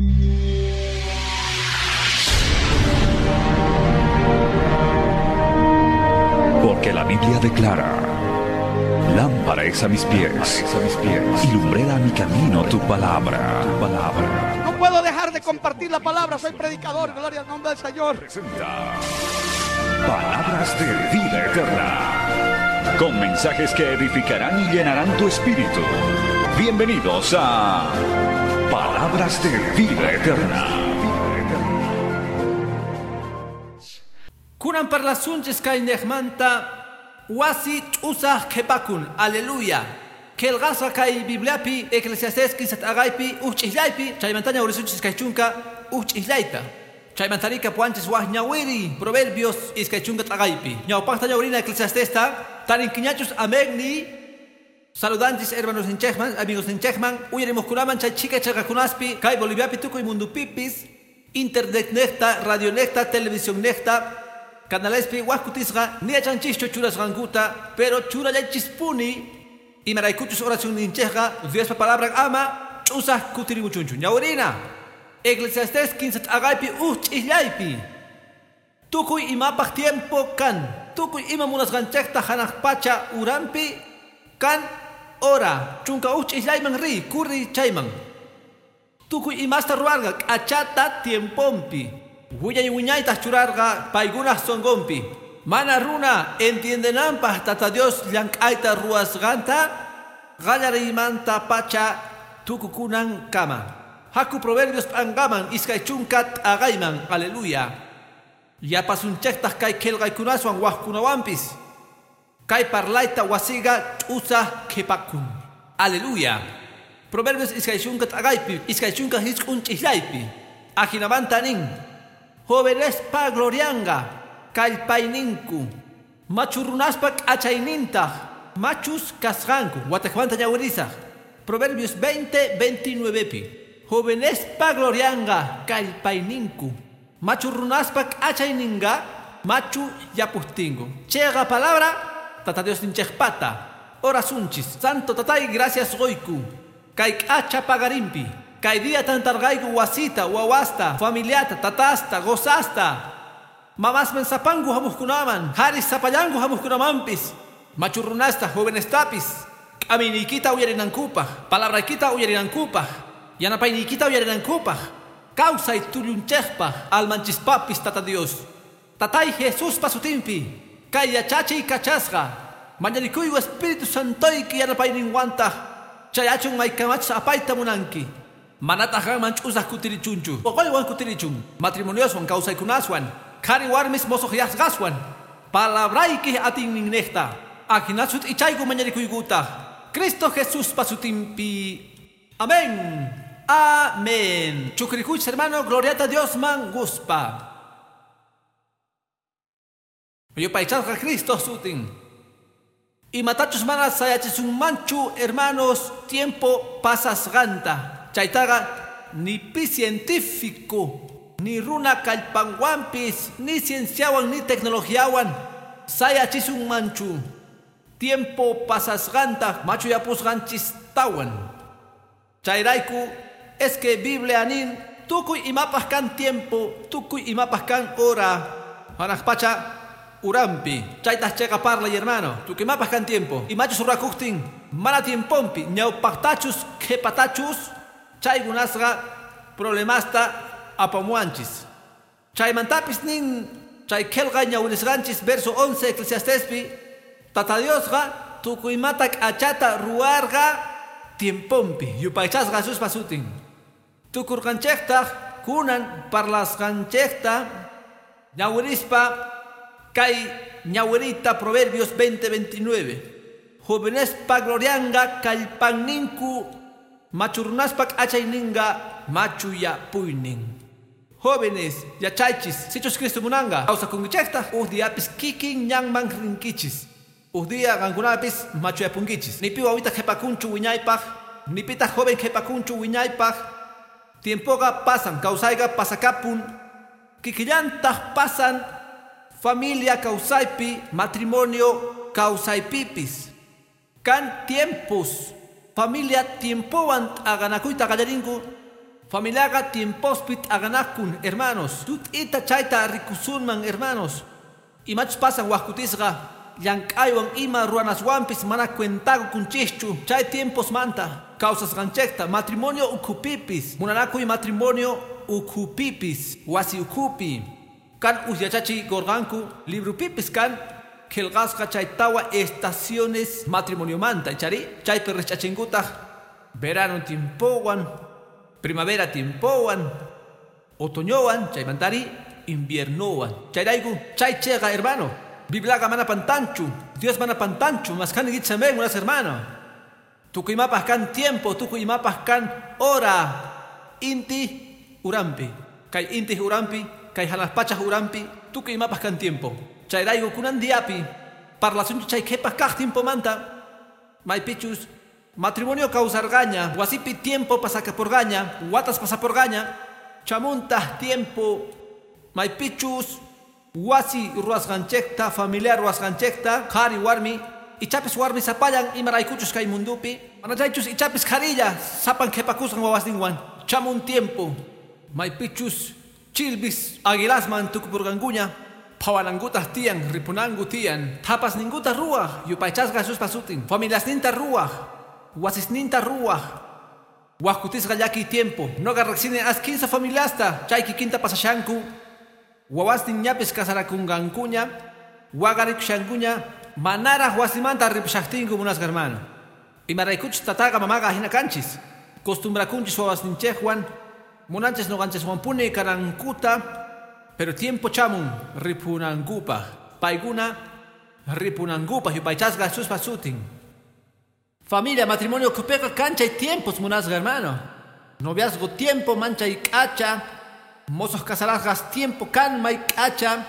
Porque la Biblia declara: lámpara es a mis pies, y lumbrera a mi camino tu palabra. No puedo dejar de compartir la palabra, soy predicador, gloria al nombre del Señor. Presenta Palabras de Vida Eterna, con mensajes que edificarán y llenarán tu espíritu. Bienvenidos a Palabras de Vida Eterna. Kunan parlasunches kay nehmanta wasi usah kepakun, aleluya. Kelgasa kay Bibliapi, Eclesiastes kisat agaypi, uchihlaypi, chaymantaña urisunches kay chunka, uchihlayta. Chaymantarika puanches wah ñawiri, proverbios iskay chunka agaypi. Ñawpaktaña urina Eclesiastesta, tarinkiñachus amegni, saludantes hermanos en Chechman, amigos en Chechman, uyeremos kunaman chay chica chagakunaspi, kay Boliviapi tukuy mundo pipis, internet necta, radio necta, televisión necta, canalespi huascutisga ni achanchicho churas ranguta, pero chura ya chispuni y maraicuchus oración nincheja, Dios palabra ama, chusas kutirimuchunchu. Ñaurina, Eclesiastes 15 agaipi islaipi. Tukuy imapach tiempo kan, tukuy imamunas ganchekta hanaj pacha urampi, kan ora, chunka islaiman ri, kurri chayman. Tukuy imasta ruarga, achata tiempompi. Huyay wiñayta churarga paigunas songompi. Mana runa entiendenampa tata Dios llank'ayta ruasganta gallarimanta pacha tukukunan kama. Haku proverbios angaman iskay chunkat agayman, aleluya. Yapasunchektas kay kelgaykunaswan wahkunawampis. Kay parlayta wasiga usah kepakun, aleluya. Proverbios iskay chunkat agaypi, iskay chunkat hiskun chihlaypi. Ajinamantanin. Jóvenes pa glorianga, kalpaininku, machurunaspak achaininta, machus kasranku, watakmanta ñawiriza. Proverbios 20:29 pi. Jóvenes pa glorianga, kalpaininku, machurunaspak achaininga, machu yapustingo. Chega palabra, tata Dios ninchejpata. Ora sunchis, santo tatay gracias goiku, kaik acha pagarimpi. Kay día tantargayku wasita, wawasta, familiata, tatasta, gozasta. Mamas mensapangu hamuskunaman, haris sapayangu hamuskunamampis. Machurrunasta, jóvenes tapis. Aminikita uyarinankupa, palabraikita uyarinankupa. Yanapainikita uyarinankupa. Causa y tulunchejpa, almanchispapis tata Dios. Tatay Jesús pasutimpi, kay yachachi y cachasga. Mañanikuyu Espíritu Santoy ki yanapaininguanta. Chayachun maikamach apaita munanki. Manatajan manchusas kutirichunchu. Okoywan kutirichun. Matrimonioswan kausaykunaswan. Kari warmis mosohyasgaswan. Palabraiki atin necta. Akinachut ichaygu mañarikuyguta. Cristo Jesús pasutimpi. Amén. Amén. Chukrikuch hermano, gloriata a Dios man guspa. Yo paichasga Cristo sutin. Y matachus manas sayachisun manchu hermanos, tiempo pasas ganta. Chaitaga ni pi científico, ni runa kalpanguampis, ni cienciawan, ni tecnologiawan, sayachisun manchu. Tiempo pasasganta, machu yapusganchis tawan. Chairaiku, es que Biblia anin, tukuy imapas kan tiempo, tukuy imapas kan hora, panakpacha urampi. Chaitas chega parla y hermano, tukuy imapas kan tiempo. Y machus urakuchtin, mana tiempompi, ñaupactachus, kepatachus, chaygunasga problemasta apamuanchis. Chaymantapis nin chay kelga ñawirisganchis verso 11 Eclesiastespi tata Diosga tukuymatak achata ruarga tiempompi yupaychasga sus pasutin. Tukurkanchekta kunan parlasganchekta ñawirispa kay ñawirita Proverbios 20:29. Jóvenes pa glorianga kalpanninku machurnaspak achayninga machu ya puinin. Jóvenes, ya chaychis, sichos Cristo munanga, causa kungichekta, diapis kikin nyang mang rinkichis. Dia gangunapis machu ya pungichis. Ni piwa wita kepakunchu wiñaypaj, ni pita joven kepakunchu wiñaypaj. Tiempoga pasan, causaiga pasakapun, kikillantaj pasan, familia causaipi, matrimonio causaipipis. Kan tiempos, familia tiempoan aganakuita gallaringu, Familiaga tiempospit aganakun, hermanos. Tutita chaita rikusunman, hermanos. Y machos pasan huascutisga. Yankaywan ima ruanaswampis mana cuentago kunchichu. Chay tiempos manta. Causas ganchecta. Matrimonio ukupipis. Munanaku y matrimonio ukupipis. Wasi ukupi. Kan usyachachi gorganku. Libro pipis kan. Kelgasca chaitawa estaciones matrimonio manta. Chari. Chay perrechachinguta. Verano tiempowan. Primavera tiempowan. Otoñowan. Chay mantari. Inviernowan. Chay daigu. Chay chega hermano. Biblaga mana pantanchu, Dios mana pantanchu, mas kan gitsameng unas hermano. Tuku imapas kan tiempo, tuku imapas kan hora. Inti urampi, kay inti urampi, kay halaspachas urampi, tuku imapas kan tiempo. Chay raigo kunan diapi, parlasun chay kepas kah tiempo manta. May pichus, matrimonio causargaña, wasipi tiempo pasaka por gaña, watas pasa por gaña, chamuntah tiempo, may pichus. Wasi ruasganchekta, familiar ruasganchekta, kari warmi, ichapis warmi sapayan imaraykuchus kay mundupi, manachaychus ichapis karilla, sapan kepakusan wawasninwan, chamun tiempo, maypichus, chilbis, aguilasman tukupurganguña, pawanangutas tiyan, ripunangu tiyan, tapas ninguta ruaj, yupaychasga sus pasutin, familias ninta ruaj, wasis ninta ruaj, wakutisga yaki tiempo, no garraxine as 15 familiasta, chayki quinta pasashanku, Wawastin ñapis kasarakungankuña, wagarikushankuña, manara wasimanta ripshaktingu munas hermano. Imaraykuchus tataga mamaga hina kanchis. Costumbrakunchis wawasninchejwan, munanches no ganches wampune karankuta, pero tiempo chamun ripunangupa. Paiguna ripunangupa yupaychasga sus pasutin. Familia, matrimonio kupeka cancha y tiempos munas hermano. Noviazgo tiempo mancha y cacha. Mozos casarasgas tiempo kan may kacha.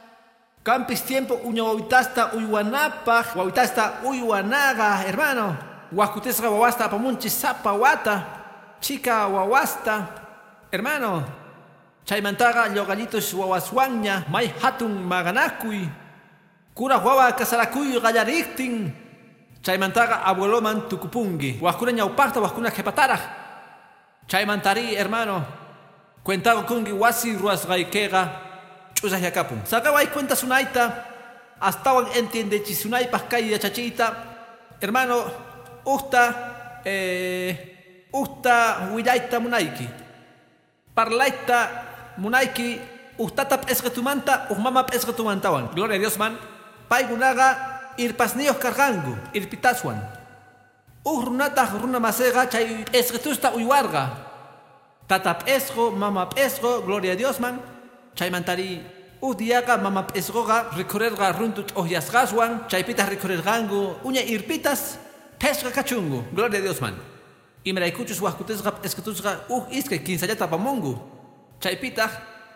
Campis tiempo uña wawitasta uywanapaj. Wawitasta uywanaga, hermano. Wakutesga wawasta pamunchi sapa wata. Chica wawasta. Hermano. Chaymantaga llogallitos wawaswaña. May hatun maganakuy. Kura wawa kasarakuy gallariktin. Chaymantaga abueloman tukupungi. Wakuna ñawpakta wakuna kepataraj. Chaymantari, hermano. Cuentago kungi wasi ruasgaikega chusas yakapun. Sakawai cuenta sunaita. Astawan entiende chisunaipas kay yachachita. Hermano, usta willaita munaiki. Parlaita munaiki. Ustatap esgetumanta, uhmamap esgetumantawan. Gloria a Dios man. Paigunaga irpasnios cargangu, irpitaswan. Runatah runamasega chay esgetusta uywarga. Tatap esgo, mamap esgo, gloria a Dios man. Chaymantari udiaga, mamap esgoga, recorrerga runtut ohyasgaswan, chaypitas recorrergangu, uña irpitas, pesga cachungu, gloria a Dios man. Imeraykuchus wahkutesga, esketusga, iske kinsayata pamungu. Chaypitas,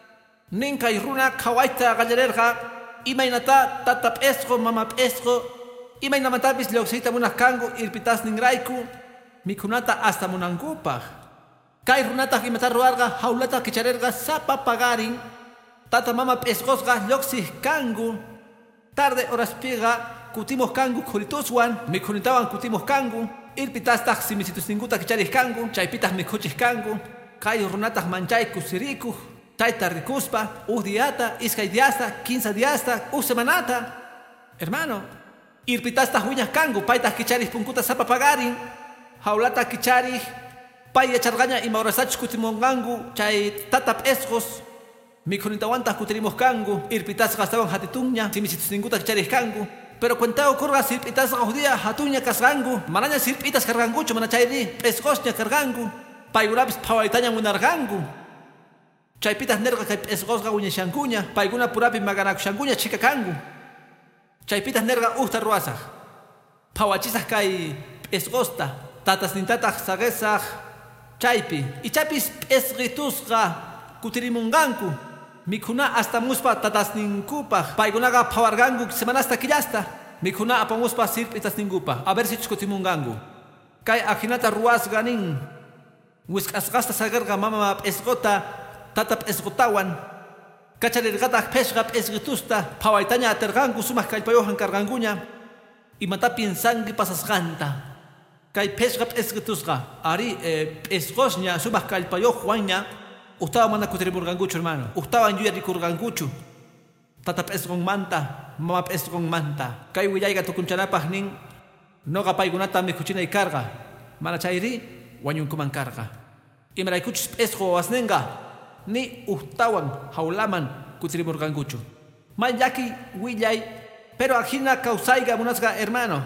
ninka iruna kawaita gallererga, imainata, tatap esgo, mamap esgo, imainamatapis leoxita munaskangu, irpitas ningraiku, mikunata hasta munangupaj. Kay runata kimatar ruarga, haulata kicharerga, sapa pagarin, tata mama pesgosga, loxis kangu, tarde horas piga, kutimos kangu, kurituswan, mikunitawan kutimos kangu, irpitastak simisitus ninguta kicharis kangu, chaypitas mikuchis kangu, kay runatas manchay kusiriku, chayta rikuspa, diata, iskay diasta, 15 diasta, semanata. Hermano, irpitastas huñas kangu, paitas kicharis punkuta sapa pagarin, haulata kicharis, Paya chargaña y maurasach kutimongangu, chay tatap esgos, mikunitawanta kuterimos kangu, irpitas gastaban hatituña, simisitus ninguta kicharis kangu, pero cuentao kurga sirpitas gaudia, hatuña kasgangu, manaña sirpitas cargangucho, manachayri, esgosña cargangu, paigurabis pawaitaña munargangu, chaypitas nerga kay esgosga uña shankuña, paiguna purapi maganak shankuña chica kangu, chaypitas nerga usta ruasaj, pawachisaj kay esgosta, tatas nintataj sagesaj, chaypi, ichapis esritusga kutirimunganku, mikuna hasta muspa tatas ninkupa, paigunaga pawargangu semanasta killasta, mikuna apamuspa sirpitas ninkupa, a ver si chkutimungangu. Kay ajinata ruas ganin, wiskasgasta sagarga mama esgota, tatap esgotawan, kacharirgata peshgap esritusta, pawaitaña atergangu sumas kaypayohan karganguña, y matapin sangi pasasganta. Kay pesqap esqitusqa. Ari pesqosña subaq kallpayoq Juanña. Ustawa mana kutiripurqankuchu hermano. Ustawan yuyarikurqankuchu. Tata pesqon manta, mama pesqon manta. Kay willayqa tukunchanapaq nin noqa paykunata mikhuchinay karqa. Mana chayri wañunkuman karqa. Imaraykuchus pesqo wasninqa ni ustawan hawlaman kutiripurqankuchu. Mayaki willay pero ajina kausayga munasqa hermano.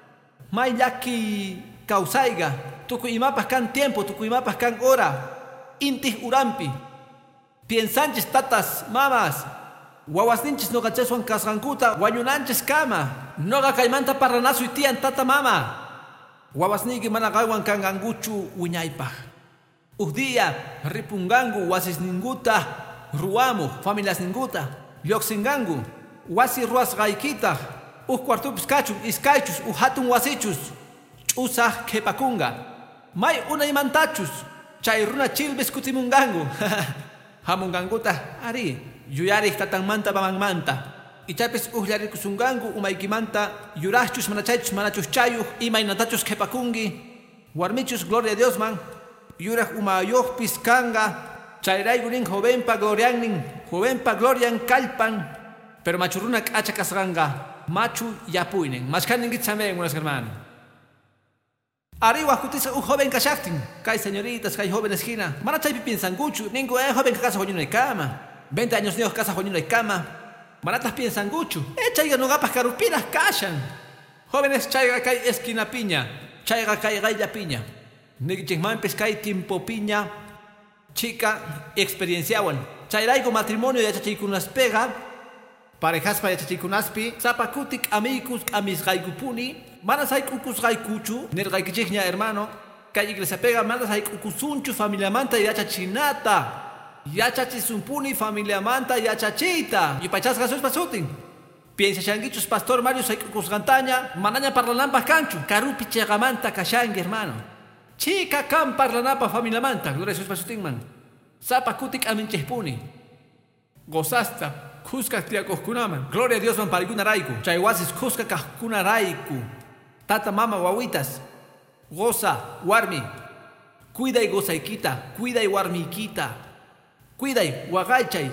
Mayaki kausayga tukuy imapas kan tiempo, tukuy imapas kan hora. Intih urampi. Piensanchis tatas mamas. Wawasninchis noqa chaswan kasqankuta wañunanchis kama. Noqa kaymanta parranasuy tiyan tata mama. Wawasniki mana qaywan kangankuchu wiñaypaq. Día ripungangu wasisninkuta ruwamuq familiasninkuta lluqsingangu wasi ruwasqaykitaq cuartupis kachun iskaychus hatun wasichus ch'usaq qhipakunga may unaymantachus chay runa chilbis kutimungangu hamungankuta ari yuyariq tatanmanta mamanmanta ichapis llarikungangu umaykimanta yuraqchus manachaychus manachus chayuq imaynatachus qhipakungi warmichus gloria a Dios man yuraq umayuqpis kanga chayraykunin jovenpa glorian kallpan pero machu runa k'acha kasqanqa machu yapuynin mashkaninkita samean unas hermano arriba kutisa joven kashaqtin kay señoritas kay jóvenes hina mana chaypi piensankuchu ninku joven kasa joñunay kama 20 años niyoq kasa joñunay kama manatas piensankuchu chayqa nuqapas karupiras kashan jóvenes chayqa kay esquina piña chayqa kay qaylla piña nikichikmanpis kay tiempo piña chica experienciawan chayrayku matrimonio yachachiykunaspega parejaspa yachachiykunaspi sapakutik amigos amisqaykupuni mana sayk'ukusqaykuchu nirqaykichikña hermano kay iglesiapega mana sayk'ukusunchu familiamanta yachachinata yachachisumpuni familiamanta yachachiyta yupachasqa suspa sutin piensashankichus pastor Mario sayk'ukusqantaña manaña parlananpaq kanchu karupi chayqamanta kashanki hermano chica kan parlanapa familiamanta gloria a Dios pasutinman sapakutik aminchejpuni gozasta kuska tiakukunaman gloria a Dios man parikunarayku chay wasis kuska kajkunarayku tata mama wawitas goza warmi cuiday gozaykita cuiday warmiykita cuiday waqaychay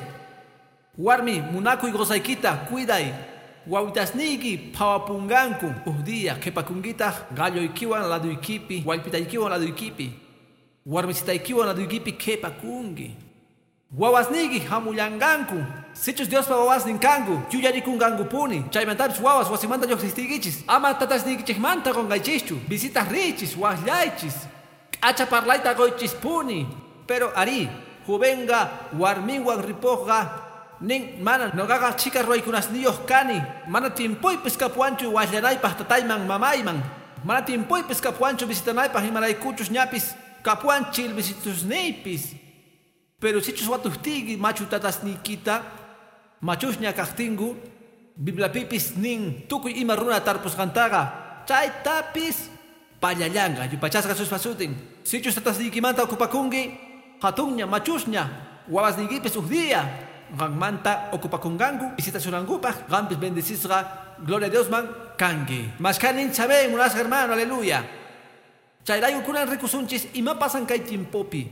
warmi munakuy gozaykita cuiday wawitasniki pawapunganku día qhipakunkitaq galloykiwan laduykipi wallpitaykiwan laduykipi warmisitaykiwan laduykipi qhipakunki wawasniki hamullanganku sichus Diospa wawasnin kanku yuyarikungankupuni chaymantapis wawas wasimanta lluqsistinkichis ama tatasnikichikmanta qonqaychischu visitas richis waqllaychis k'acha parlayta qoychispuni pero ari jovenqa warminwan ripuqqa nin mana noqaqa chica ruwaykunasniyoq kani mana tiempuypis kapuanchu waqllanaypaq tatayman mamayman mana tiempuypis kapuanchu visitanaypaq imaraykuchus ñapis kapuan chilbisitusniypis pero sichus watuhtiki machu tatasnikita machusña kaqtinku bibliapipis nin tukuy ima runa tarpusqantaqa chaytapis pallallanqa yupachasqa suspa sutin sichus tatasnikimanta okupakunki hatunña machusña wawasniykipis día qanmanta okupakunganku visitacionankupaq qampis bendecishqa gloria a Dios man kanki mashkanin saben munas hermano aleluya chayrayku kunan rikusunchis ima pasan kay tiempopi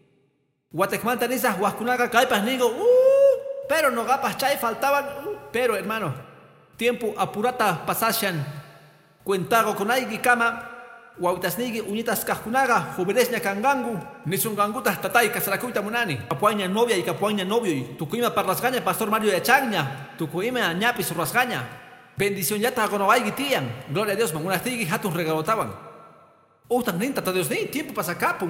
watekmanta nisaq waqkunaqa kaypaq ningu pero noqapas chay faltaban pero hermano tiempo apurata pasashan cuentaqa kunayki kama wawitasniki uñitas kaqkunaqa jovenesña kanganku nisunqankutaq tatay kasarakuyta munani kapuanña novia y kapuanña novio tukuyma parlasqaña pastor Mario yachanña tukuyma ñapis ruwasqaña bendición yata qunawayki tiyan gloria a Dios man unastiki hatun regalotawan utaq nin tata Dios nin tiempo pasakapun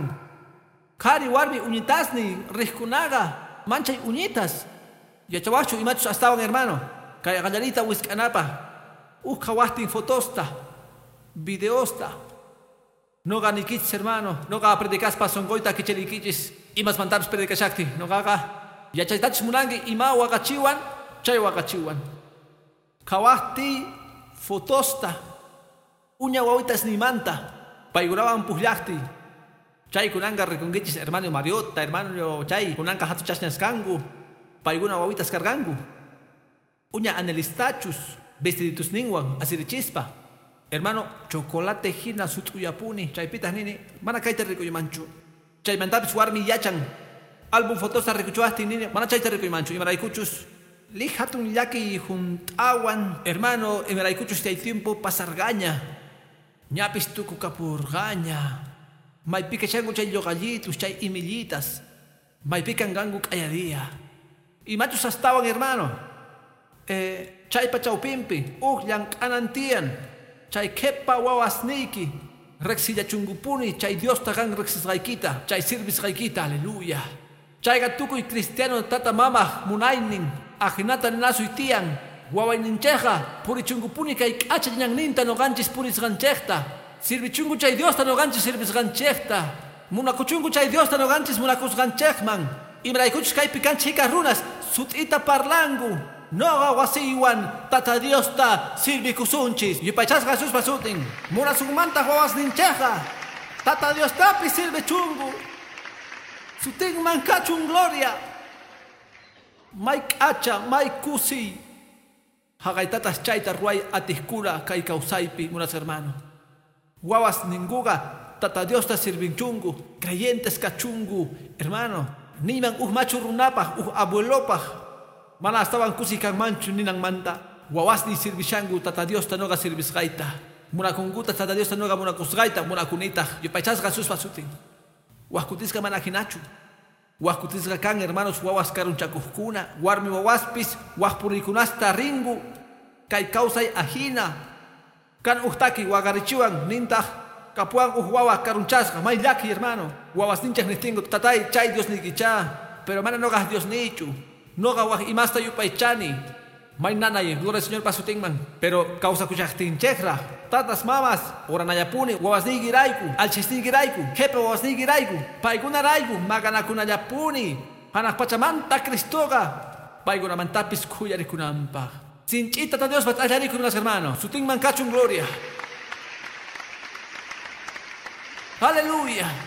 qhari warmi uñitasni riqkunaqa manchay uñitas yachawaqchu imachus astawan hermano kay qallarita wisk'anapaq qhawaqtin fotosta videosta noqa nikichis hermano noqa predicaspa sonqoyta kicharikichis imas mantapis predicashaqti noqaqa yachaytachis munanki ima waqachiwan chay waqachiwan qhawaqti fotosta uña wawitasnimanta paykunawan puqllaqti chay kunanqa rikunkichis hermano Mariota hermano chay kunanqa hatuchashñasqanku paykuna wawitas karqanku uña analistachus vestiditusninwan asirichispa Hermano, chocolate hina sutuyapuni, chaypitas nini, mana kaita rikumanchu. Chaymantapis warmi yachan. Álbum fotosta rikuchuasti nini, mana chayta rikumanchu. Imaraykuchus li hatun yaki juntawan. Hermano, imaraykuchus chay tiempo pasargaña. Ñapis tuku kapurgaña. Maypica changu chay yogallitus, chay imillitas. Maypican gangu kayadía. Y machos estaban, hermano. Chay pachaupimpi, yang anantian. Chay kepa wawasniki. Rexilla chungupuni, chay Dios tagan rexis raikita. Chay sirvis raikita, aleluya. Chay gatuku y cristiano tata mama, munainin. Ajinata nasu itian. Wawainincheja, puri chungupuni kay kacha yang ninta no ganchis puris ganchekta. Sirvi chungu chay Dios ta no ganchis sirvis ganchekta. Munakuchungu chay Dios ta no ganchis munakus ganchekman. Imraikuchus kay pican chicas runas, sutita parlangu. Noga wasiwan, tata Dios ta sirvi kusunchis. Yupachas Jesús pasutin. Munasugmanta huawas nincheja. Tata Dios tapi sirve chungu. Sutin mankachun gloria. Maik acha, maik kusi. Hagaitatas chaita ruay atiskura kay kausaipi, munas hermano. Huawas ninguga, tata Dios ta sirvin chungu. Creyentes kachungu, hermano. Niman machu runapah, abuelopah. Mana estaban kusikan manchu ninang manta. Wawasni sirvishangu tata Dios tanoga sirvis gaita. Munakunguta tata Dios tanoga munakus gaita munakunita. Yupachas Jesús pasutin. Wakutisca manakinachu. Wakutisca kan hermanos wawas karunchakuskuna. Warmi wawaspis wahpurikunasta ringu. Kay kausay ajina. Kan uhtaki wagarichuan nintah. Kapuan wawa karunchasca. May laki hermano. Wawas ninchas nistingo tatay chay Dios nikicha. Pero mana nogas Dios nichu. No gawah imasta yupaychani. May nanay, gloria al Señor pasutingman. Pero causa kuchaktin chekra. Tatas mamas, oranayapuni, wawasni giraiku, alchisni giraiku, jepe wawasni giraiku, paiguna raiku, maganakunayapuni. Hanak pachamanta Cristoga. Paiguna mantapis kuyarikunampa. Sinchita ta Dios batallarikun las hermanos. Sutingman kachun gloria. Aleluya.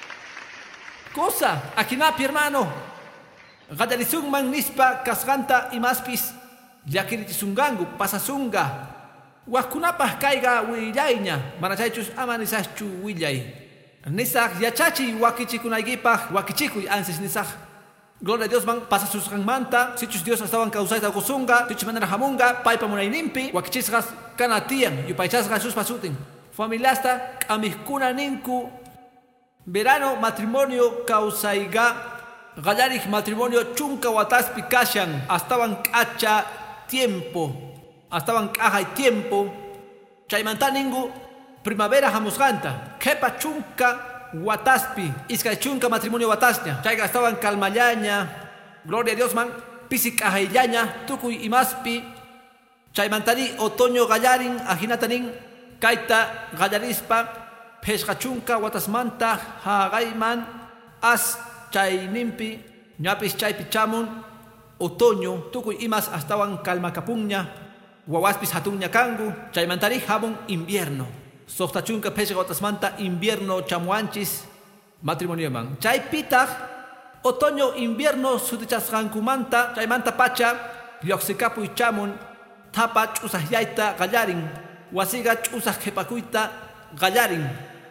Cosa, akinapi hermano. Gadarisung man nispa kasganta imaspis yakiritisungangu pasasunga wakunapah kaiga willayña manachaychus ama nisachchu willay nisaq yachachi wakichikunaygipaj wakichikuy ansis nisaq gloria a Dios man pasasusqanmanta sichus Dios estaban causayta kusunga sichus manera hamunga paypa munayninpi wakichisqas kanatiyan yupaychasqa Jesús pasutin familiasta k'amijkuna ninku verano matrimonio causayga Gallarik matrimonio chunka wataspi kashan. Estaban kacha tiempo. Estaban kaja tiempo. Chaymanta ningu primavera hamusganta. Kepa chunka wataspi. Iska chunka matrimonio watasnya. Chayga estaban calmayaña. Gloria a Dios man. Pisik ajayaña. Tukuy imaspi. Chaymantani otoño gallarin. Ajinatanin. Kaita gallarispa. Pesca chunka watasmanta. Hagayman. Chay nimpi, ñapis chaypi chamun, otoño, tukuy imas estaban calmacapuña, wawaspis hatuña kangu, chaymantari habun invierno. Softachunka pesca otasmanta invierno chamuanchis, matrimonio man. Chaypitag, otoño invierno sutichasqankumanta, chaymanta pacha, lioxikapuy chamun, tapa ch'usaqyayta gallarin, wasiga ch'usaq qhipakuyta gallarin.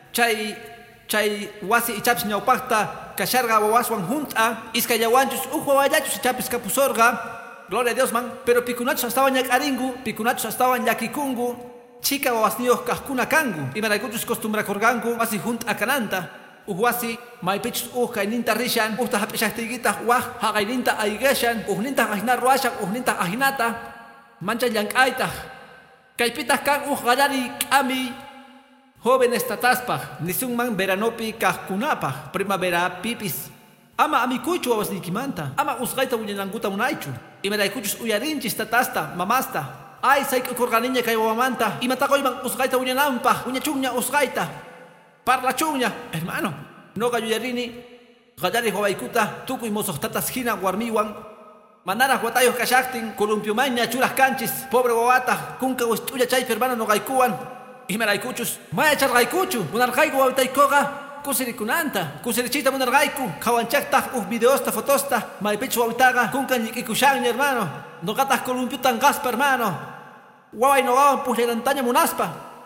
Chay wasi ichapis ñawpaqta kasharga wawaswan junta iskay yawanchus wawallachus ichapis kapusorga gloria a Dios man pero pikunachus estaban ñak'aringu pikunachus estaban llakikungu chika wawasniyuq kaqkuna kangu imaraykuchus costumbrakurqanku wasi junta kananta wasi maypichus kayninta rishan ta hap'ishaqtiykitaq waq haqayninta aygeshan ninta ajina ruwashan ninta ajinata mancha llank'aytaq kaypitaq kan gallari k'ami jóvenes tataspaj, nisunman veranopi kajkunapaj, primavera pipis. Ama amikuchu wawasnikimanta, ama usqayta uñanankuta munaychu. Imaraykuchus uyarinchis tatasta, mamasta. Ay, sayk'ukurqaniña kay wawamanta, imatakoyman usqayta uñananpaj, uñachunña usqayta. Parlachunña, hermano. Noqa yuyarini, qallari wawaykuta, tukuy musuqtatas hina warmiwan. Manaraq watayuq kashaqtin, columpiumaña churaq kanchis, pobre wawata, kunka wist'ulla chaypi hermano noqaykuwan. Imaraykuchus, maya charqaykuchu, munarqayku wawitaykuqa, kusirikunanta, kusirichita munarqayku, qawanchaqtaq videosta, fotosta, maypichu wawitaqa, kunkan ñikikushanña hermano, noqataq columpiutan qaspa hermano, waway noqawan puqllanantaña munaspa,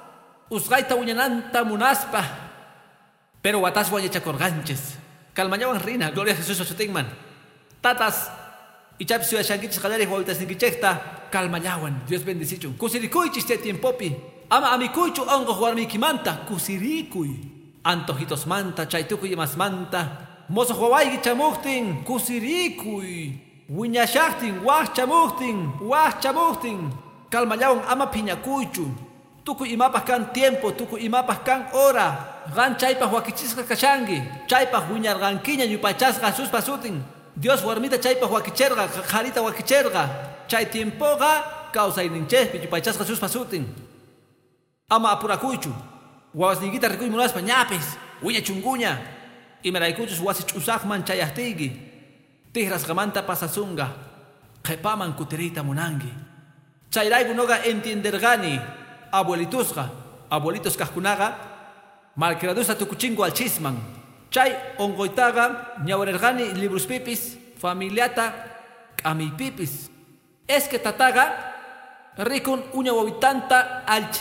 Usgaita uñananta munaspa. Pero watas wayachakorganches. Calmañawan rina, gloria a Jesús ochotingman. Tatas. Y chapis ciudad shankichis jalares huavitas nikichekta. Calmañawan, Dios bendicichun. Kusirikuychis te tiempopi. Ama amikuichu ongo huarmikimanta. Kusirikuy. Antojitos manta, chaitukuy mas manta. Mozo huawaigi chamuktin. Kusirikuy. Wiñashaktin, wah chamuktin. Calmañawan ama piñakuychu. Tukuy imapas kan tiempo, tukuy imapas kan hora. Gan chaypah wakichisqa kashangi. Chaypah wiñarqankiña yupachasqa suspasutin. Dios warmita chaypah wakicherqa, qarita wakicherqa. Chay tiempoqa kawsayninchespi yupachasqa suspasutin. Ama apurakuychu. Wawasniykita rikuy munaspa ñapis, wiña chunguña. Imaraykuchus wasi ch'usaqman chayaqtiyki. Tihrasqamanta pasasunqa. Qhipaman kutiriyta munanki. Chayrayku noqa entenderqani. Abuelitos kajkunaqa malcriadusta tukuchinku alchisman. Chay ongoitaga ñawarergani libros pipis, familiata k'amiypipis. Es que tataga rikun uña wawitanta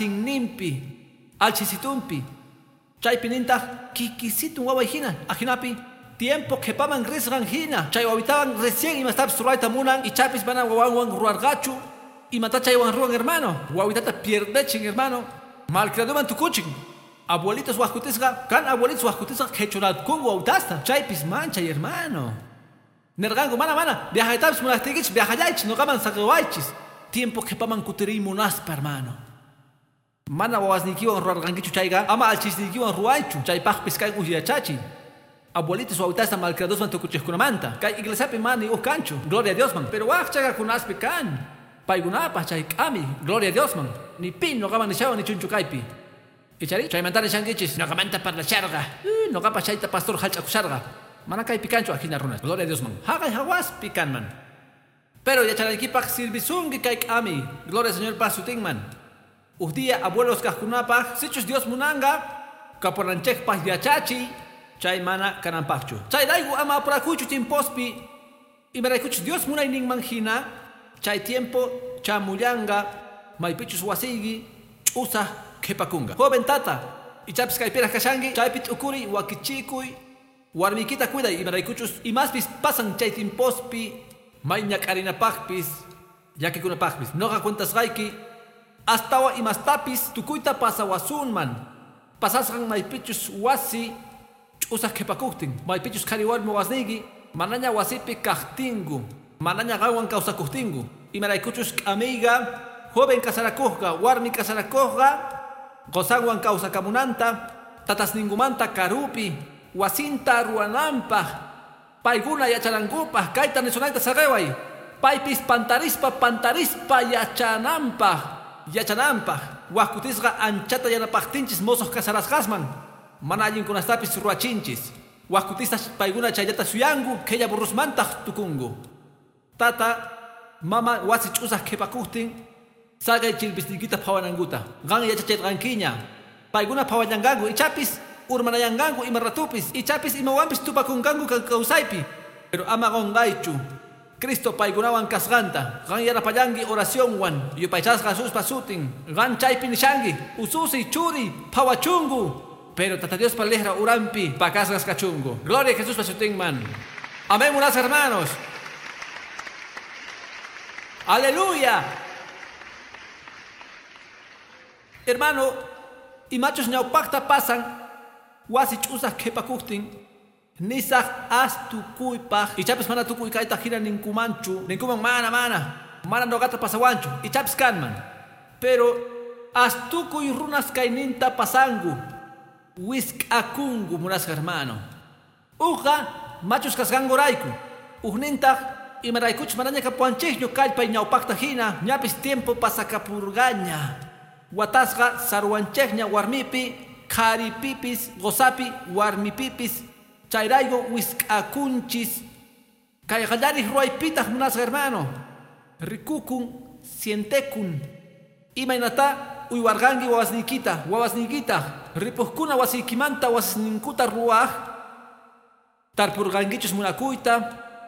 alchisitumpi. Chay pininta kikisitun waway hina, ajinapi tiempo qhipaman risqan hina. Chay wawitaban recién imastapis ruayta munan y chapis mana wawanwan ruargachu. Y mata chaywan ruan hermano. Wawitata pierdechin hermano. Malcriaduman tukuchin. Abuelitos huascutisga, kan abuelitos huascutisga quechonat con wautasta. Chaypis mancha hermano. Nergango mana. Viajaitabs munastigich, viajayach, no gaman sagawaichis. Tiempo que paman kutiri munaspa hermano. Mana wawasnikiwan ruargangichu chayga, ama alchisnikiwan ruaichu. Chaypaj piskai ujiachachi. Abuelitos wautasta malcriadosman tukuchihkunamanta. Kay iglesiapi mani cancho. Gloria a Dios man. Pero waqchaga kunaspi kan. Paygunapaj chay k'ami, gloria a Dios man. Ni pin no gaman ni chawan ni chunchukaypi. Ichari, chaymantari shankichis, noqamanta parlasharqa. Noqapa chayta pastor hallch'akusharqa. Mana kaypi kanchu ajina runas. Gloria a Dios man. Haqay hawaspi kanman. Pero yacharaykipaq sirvisunki kay k'ami. Gloria al Señor pasutinman. Día abuelos kajkunapaj, sichus Dios munanga, kaporanchekpaj yachachi, chay mana kananpaqchu. Chayrayku ama apurakuychu timpospi. Imaraykuchus Dios munay ninman hina, chay tiempo chamullanga, maypichus wasiyki, ch'usaq qhipakunga. Joven tata, ichapis kaypiraq kashanki, chaypi t'ukuri wakichikuy, warmikita cuiday imaraykuchus imaspis pasan chay timpospi, may ñak'arinapaqpis, llakikunapaqpis. Noqa cuentasqayki, astawa imastapis tukuyta pasawasunman. Pasasqan maypichus wasi, ch'usaq qhipakuptin, maypichus qhari warmi wasniyki, manaña wasipi kaqtinku, manaña qanwan kawsakuptinku. Imaraykuchus k'amiga, joven kasarakuqqa, warmi kasarakuqqa, Gosanwan kawsakamunanta, tatasningumanta karupi, wasinta ruananpaq, payguna yachanankupaq, kayta nisonayta saqeway, paypis pantarispa yachananpaq, waqkutisqa anchata yanapaqtinchis mozoq kasarasqasman, mana allinkunastapis ruachinchis, waqkutisqa payguna chayllata suyanku, qhilla burrusmantaq tukunku. Tata, mama wasi ch'usaq qhipakuqtin, sagay chilpisnikita phawanankuta. Gan yachachayrankiña. Payguna phawayanganku, ichapis urmanayanganku ima ratupis, ichapis imawanpis tupakunganku kawsaypi. Pero ama qonqaychu. Cristo paykunawan kasqanta. Gan yanapayanki oraciónwan, yupaychasqa suspa sutin. Gan chaypi nishanki, ususi, churi, phawachunku. Pero tata Dios palejra urampi, pakasqas kachunku. Gloria a Jesús pasutinman. Amén, unas hermanos. Aleluya. Hermano, y machos ñawpaqta pasan, wasi ch'usaq qhipakuqtin, nisaq astukuypaq, ichapis mana tukuykayta hina ninkuman mana noqata pasawanchu, ichapis kanman. Pero astukuy runas kayninta pasanku, wisk'akunku munasqa hermano. Uqa machos kasqankurayku, uqnintaq imaraykuchus manaña kapuanchikñu kallpay ñawpaqta hina, ñapis tiempo pasakapurgaña. Watasqa sarwanchekña warmipi, qharipipis, gozapi, warmipipis, chayrayku wisk'akunchis. Kay qallaris ruaypitaq munasqa hermano. Rikukun, sientekun. Imaynata uywarqanki wawasniykita, ripuqkuna wasiykimanta wasninkuta ruwaq, tarpurqankichus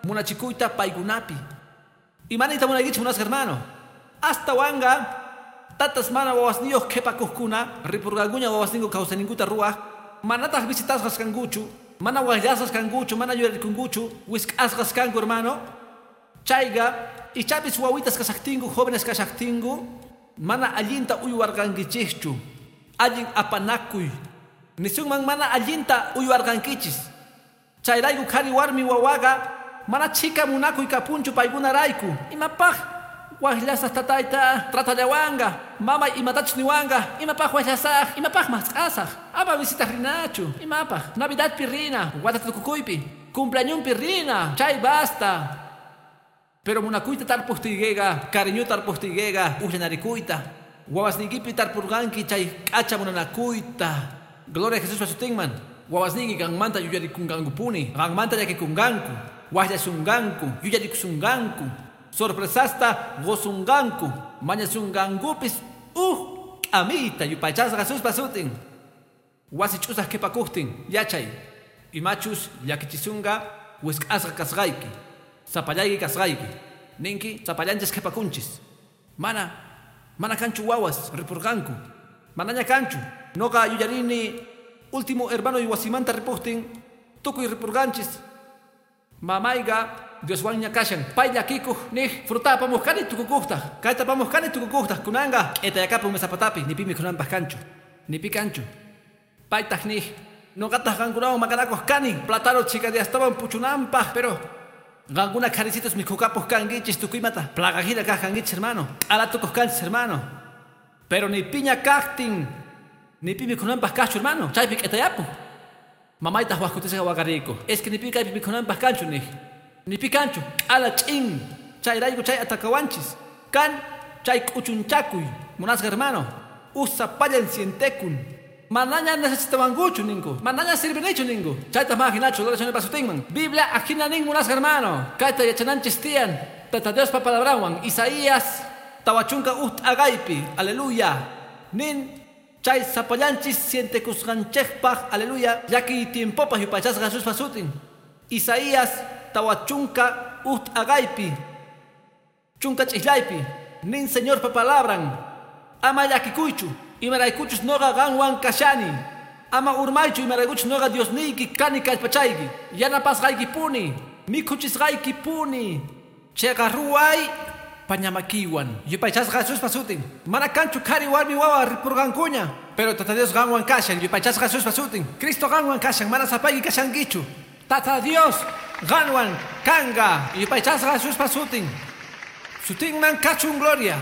munachikuyta paykunapi. Imanayta munaykichus munasqa hermano. Hasta wanga tatas mana wawasniyoh kepakuhkuna ripurganguña wawasningu kawsaninkuta ruwaq manataq visitasqas kankuchu mana waqllasqas kankuchu mana yuyarikunkuchu wisk'asqas kanku hermano chayqa ichapis wawitas kasaqtinku jóvenes kasaqtinku mana allinta uywarqankichikchu allin apanakuy nisunman mana allinta uywarqankichis chayrayku qhari warmi wawaqa mana chika munakuy kapunchu paykunarayku imapaq waqllasaq tatayta tratallawanqa mamay imatachus niwanqa imapaq waqllasaq imapaq masq'asaq ama visitaq rinachu imapaq navidadpi rina watatukukuypi cumpleañunpi rina chay basta pero munakuyta tarpuqtiykiqa cariñuta tarpuqtiykiqa ukllanarikuyta wawasninkipi tarpurqanki chay k'acha munanakuyta gloria a Jesús pasutinman wawasninki qanmanta yuyarikunqankupuni qanmanta llakikunqanku waqllasunqanku yuyarikusunqanku sorpresasta gozunqanku mañasunqankupis k'amita yupaychasqa Jesús pasutin wasi ch'usaq kipakuqtin yachay imachus llakichisunqa wisk'asqa kasqayki sapallayki kasqayki ninki sapallanchis kipakunchis mana kanchu wawas ripurqanku manaña kanchu noqa yuyarini último hermano wasimanta ripuqtin tukuy ripurqanchis mamayqa Dioswanña kashan pay llakikuq nih fruta apamuqkani tukukuqtaq kayta apamuqkani tukukuqtaq kunanqa k'itayakapun mesapatapi nipimi kunanpaq kanchu nipi kanchu paytaq nih noqataq qankunawan maqanakuq kani platano chikadiyastawan puchunanpaq pero qankuna caricitos mikhukapuq kankichis tukuymata plagajira kaq kankichis hermano q'alatukuq kanchis hermano pero nipiña kaqtin nipimi kunanpaq kaqchu hermano chaypi k'itayapuq mamaytaq waqkutisqa waqariyku es que nipi kaypi mikunanpaq kanchu nih nipi kanchu q'ala ch'in chayrayku chay atakawanchis kan chay k'uchunchakuy munasqa hermano usapallan sientekun manaña necesitawankuchu ninku manaña sirvinichu ninku chayta majinachu gloria Señor pasutinman Biblia ajina nin munasqa hermano kayta yachananchis tiyan tata Dios pa palabranwan Isaías tawachunka agaypi aleluya nin chay sapallanchis sientekusqanchikpaq aleluya yaki tiempopaq yupaychasqa Jesús pasutin Isaías tawachunka agaypi chunka ch'islaypi nin Señor pa palabran ama yakikuychu imaraykuchus noqa qanwan kashani ama urmaychu imaraykuchus noqa Diosniyki kani kallpachayki yanapasqaykipuni mikhuchisqaykipuni chayqa ruway pañamakiwan yupaychasqa Jesús pasutin mana kanchu qhari warmi wawa ripurqankuña pero tata Dios qanwan kashan yupaychasqa Jesús pasutin Cristo qanwan kashan mana sapayki kashankichu tata Dios qanwan kanga yupaychasqa Jesús pasutin sutinman kachun gloria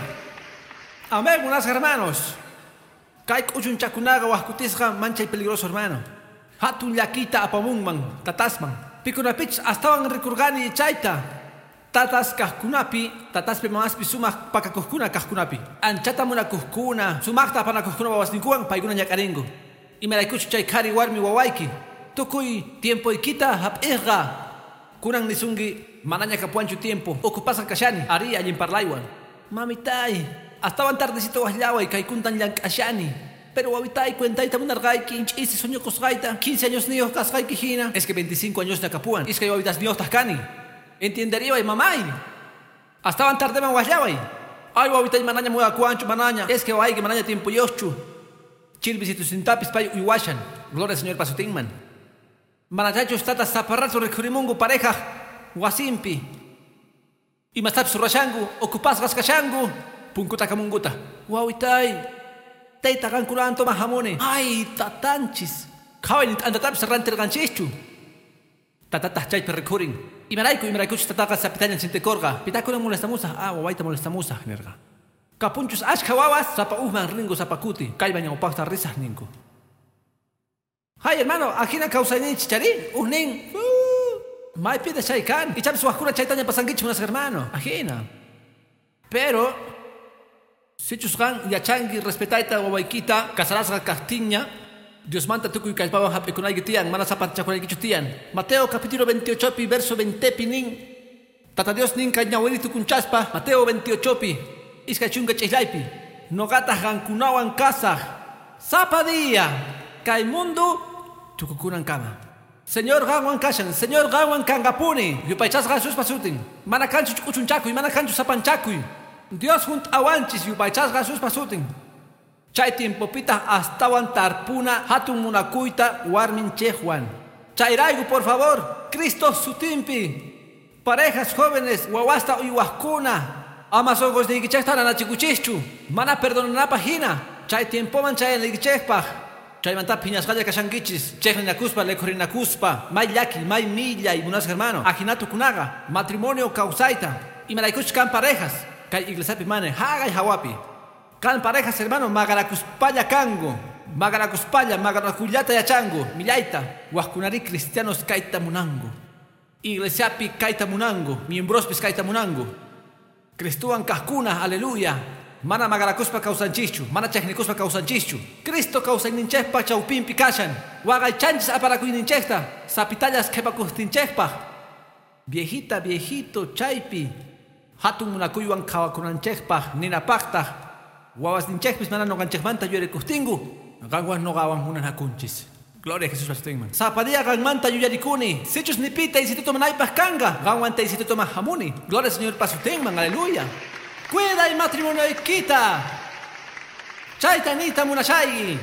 amén unas hermanos kay k'uchunchakunaqa waqkutisqa manchay peligroso hermano hatun llakita apamunman tatasman pikunapichus astawan rikurqani chayta tatas kaqkunapi tataspi mamaspi sumaq pakakuqkuna kaqkunapi anchata munakuqkuna sumaqta apanakuqkuna wawasninkuwan paykuna ñak'arinku imaraykuchu chay qhari warmi wawayki tukuy tiempoykita hap'isqa kunan nisunki manaña kapuanchu tiempo ocupasqa kashani ari allin parlaywan mamitay astawan tardecito waqllaway kaykuntan llank'ashani pero wawitay cuentayta munarqayki ch'isi soñukusqayta 15 años niyoq kasqayki hina es que 25 años nakapuan iskay wawitas niyoqtaq kani entenderiyaway mamay astawan tardeman waqllaway ay wawitay manaña muyakuanchu manaña es que wayki manaña tiempo yoqchu chilvisitusintapish pay uywashan gloria Señor pasutinman manachaychus tatas saparrachu rikhurimunku pareja wasimpi imastapis rurashanku ocupasqas kashanku punkuta kamunkuta wawitay tayta qankunawan toma hamuni ay tatanchis qhaway t'antatapis rantirqanchikchu tatataq chaypi rikhurin imaraykuchus tataqa sapitañan sintikurqa pitakunan molestamusaq wawayta molestamusaq nirqa kapunchus ashkha wawas sapa uhman rinku sapa kuti kallman upaqta risaq ninku hay hermano ajina kawsayninchis chari nin maypida chay kan ichapis waqkuna chaytaña pasankichik munasqa hermano ajina pero sichus qan yachanki respetayta wawaykita kasarasqa kaqtinña Dios manta tukuy kallpawan hap'ikunayki tiyan mana sapanchakunaykichu tiyan Mateo capítulo 28pi verso 20pi nin tata Dios nin kay ñawiritu kunchaspa Mateo 28pi iskay chunka ch'islaypi noqataq qankunawan kasaq sapa día kay mundo tukukunan kama Señor qanwan kashan Señor qanwan kankapuni yupaychasqa Jesús pasutin mana kanchu k'uchunchakuy mana kanchu sapanchakuy Dios junt awanchis yupaychas Jesús pasutin. Chay tiempo pita astawan tarpuna hatun munakuita warmin chejuan. Chayraigu por favor, Cristo sutimpi. Parejas jóvenes, wawasta uywahkuna. Amasogos de igichestana nachikuchischu. Mana perdonanapa hina. Chay tiempo man chay igichespaj. Chay manta piñasgaya kashangichis. Chejnakuspa, lekorinakuspa. May yaki, may milla y buenas hermano. Ajinato kunaga. Matrimonio causaita. Y maraikuch kan parejas. Kay iglesia mane, haga y hawapi. Kan parejas hermano, magarakuspaya kango. Magarakuspaya, magarakullata yachango. Millaita. Wahkunari cristianos kaita munango. Iglesiapi kaita munango. Miembrospis kaita munango. Cristuan kahkuna, aleluya. Mana magarakuspa causanchichu. Mana checnikuspa causanchichu. Cristo causaninchespa chaupimpi kashan. Wagay chanchis aparakuininchesta. Sapitallas kepakustinchespa. Viejita, viejito, chaypi. Hatun munakuywan kawakunanchespa. Ninapakta. Wawas ninchespis mana noganchesmanta yurekustingu. Ganguas no gawan munanakunchis. Gloria a Jesús pastingman. Zapadilla gangmanta yuyarikuni. Sichus nipita y situto manaipas kanga. Gangwante y situto mahamuni. Gloria al Señor pastingman. Aleluya. Cuida el matrimonio y quita. Chaitanita munashai.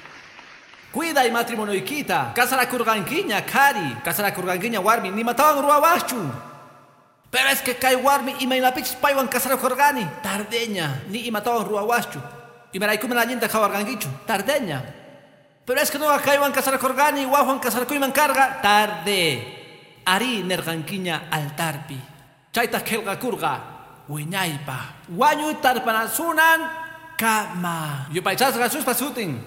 Cuida el matrimonio y quita. Casa la kurganquiña, cari. Casa la kurganquiña warmi. Ni mataban ruabachu. Pero es que kai warmi y me la pitch paiwan casa la kurgani. Tardeña. Ni mataban ruabachu. Y me la ikumen la yenta kawargangichu. Tardeña. Pero es que no acá casa la kurgani. Wajuan casa la kuiman carga. Tarde. Ari nerganquiña altarpi. Chaita kelga kurga. Wiñaipa. Wañu tarpanasunan. Kama. Yupaychas Jesús pasutin.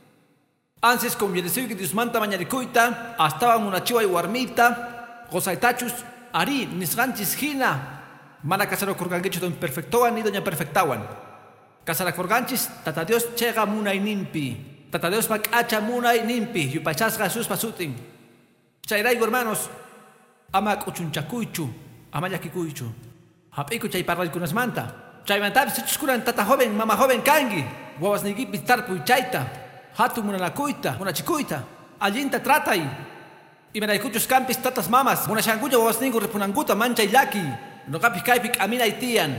Antes con Yedesiu que Dios manta mañarikuita. Estaban una chiva y warmita. Gozaitachus. Ari nisganchis hina. Mana casaro kurgangichu don perfectoan ni doña perfectawan. Casara kurganchis. Tata Dios chega muna y nimpi. Tata Dios makacha muna y nimpi. Yupaychas Jesús pasutin. Chayraigo hermanos. Ama kuchunchakuichu. Ama yakikuichu. Hapiku chay parral kunas manta. Chay mantap sichuskuran tata joven, mama joven kangi. Wawas nigipis tarpuy chayta. Hatu munanakuita, munachikuita. Allinta tratay. Y menaykuchus campis tatas mamas. Munashanguya wawas ningu repunanguta mancha yaki. Nogapis kaipik amina itian.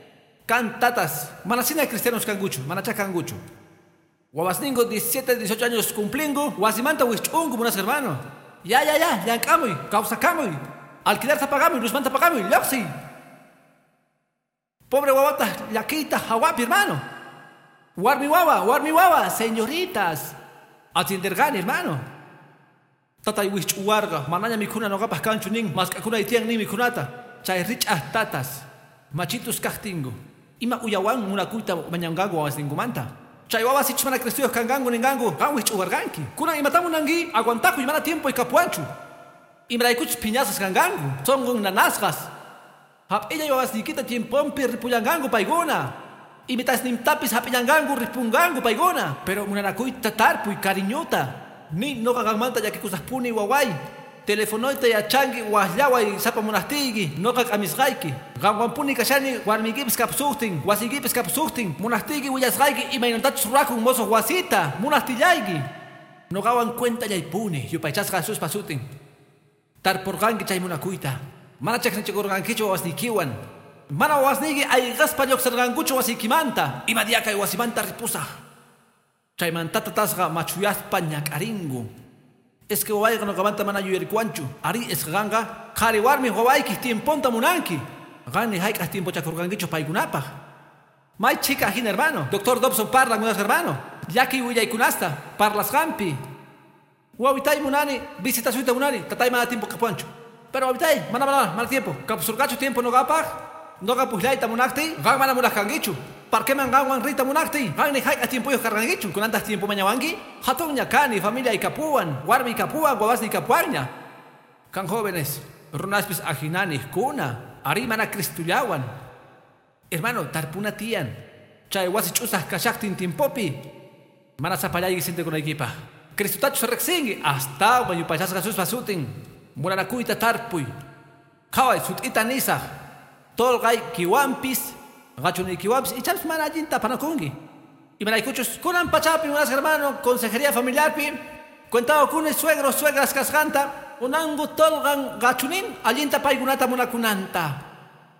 Kan tatas. Manasina cristianos kanguchu, manacha kanguchu. Wawas ningu 17, 18 años cumplingu. Wasimanta wichungu munas hermano. Ya, yankamuy, kausakamuy. Alquiler tapagamuy, luz manta pagamuy, loxi. Pobre guavata, yaquita, hawapi, hermano. Warmi wawa, señoritas. Atiendergani, hermano. Tatay wich uwarga, mananya mikuna no gapas canchu ning, mas kakuna itiang ni mikunata. Chay rich tatas. Machitus kahtingo. Ima uyawan munakuita manyangago awas ningumanta. Chay wawas ich mana crestuyos kangango ningango, gawich uwarganki. Kuna imatamu nangi, aguantaku y mana tiempo y capuanchu. Imraikuch piñazas kangango, songon nanasgas. Hap ella yawas nikita tiempompi ripuyangango paigona. Imitas nimtapis hap iyangango ripungango paigona. Pero munanakuita tarpu y cariñota. Ni no kagamanta yakikusas puni wawai. Telefonoita yachangi wahlawa y sapa munastigi. No kakamisgaiki. Gangwampuni kashani warmigipis kapsuhtin. Wasigipis kapsuhtin. Munastigi huyasgaiki y mainantach surakun mozo wasita. Munastillaigi. No gawan cuenta yaipuni. Yupaychas Jesús pasutin. Tarporgangi chay munakuita. Mana chaknichigurgankicho wasnikiwan. Mana wasnigi ay gaspa yoksargangucho wasikimanta. Ima diaka wasimanta ripusa. Chaymantata tasga machuyaspa ñakaringu. Es que wawaiga no gamanta mana yuyerikuanchu. Ari es ganga. Kari warmi wawaiki tiemponta munanki. Gani haikas tiempo chakurgangicho paigunapa. May chica hin hermano. Doctor Dobson parla munas hermano. Yaki huyaikunasta. Parlas gampi. Wawitay munani. Visita suita munani. Tatay mana tiempo kapuancho. Pero habitay, mana tiempo. Kapsurgacho tiempo no gapag. No gapuhlaita munakti. Gang mana munaskangichu. ¿Para qué me han rita munakti? Gang ni haik a tiempo yo cargangichu. Con antas tiempo mañawangi. Hatong ñakani, familia y kapuan. Warmi kapuan, guabas ni kapuaña. Kan jóvenes. Runaspis ajinani, kuna. Ari mana cristuyawan. Hermano, tarpuna tian. Chay wasi chusas kashaktin tiempopi. Mana zapalay siente con equipa. Cristutacho se rexingi. Hasta mayupachas Jesús pasutin. Munanakuita tarpuy. Kawai sut itanisa. Tolgay kiwampis. Gachuni kiwampis. Y chaps manajinta panakungi. Y manaykuchus. Kunan pachapi unas hermano. Consejería familiar pi. Cuentado kunes suegros, suegras kasganta. Unangu tolgan gachunin. Allinta paigunata munakunanta.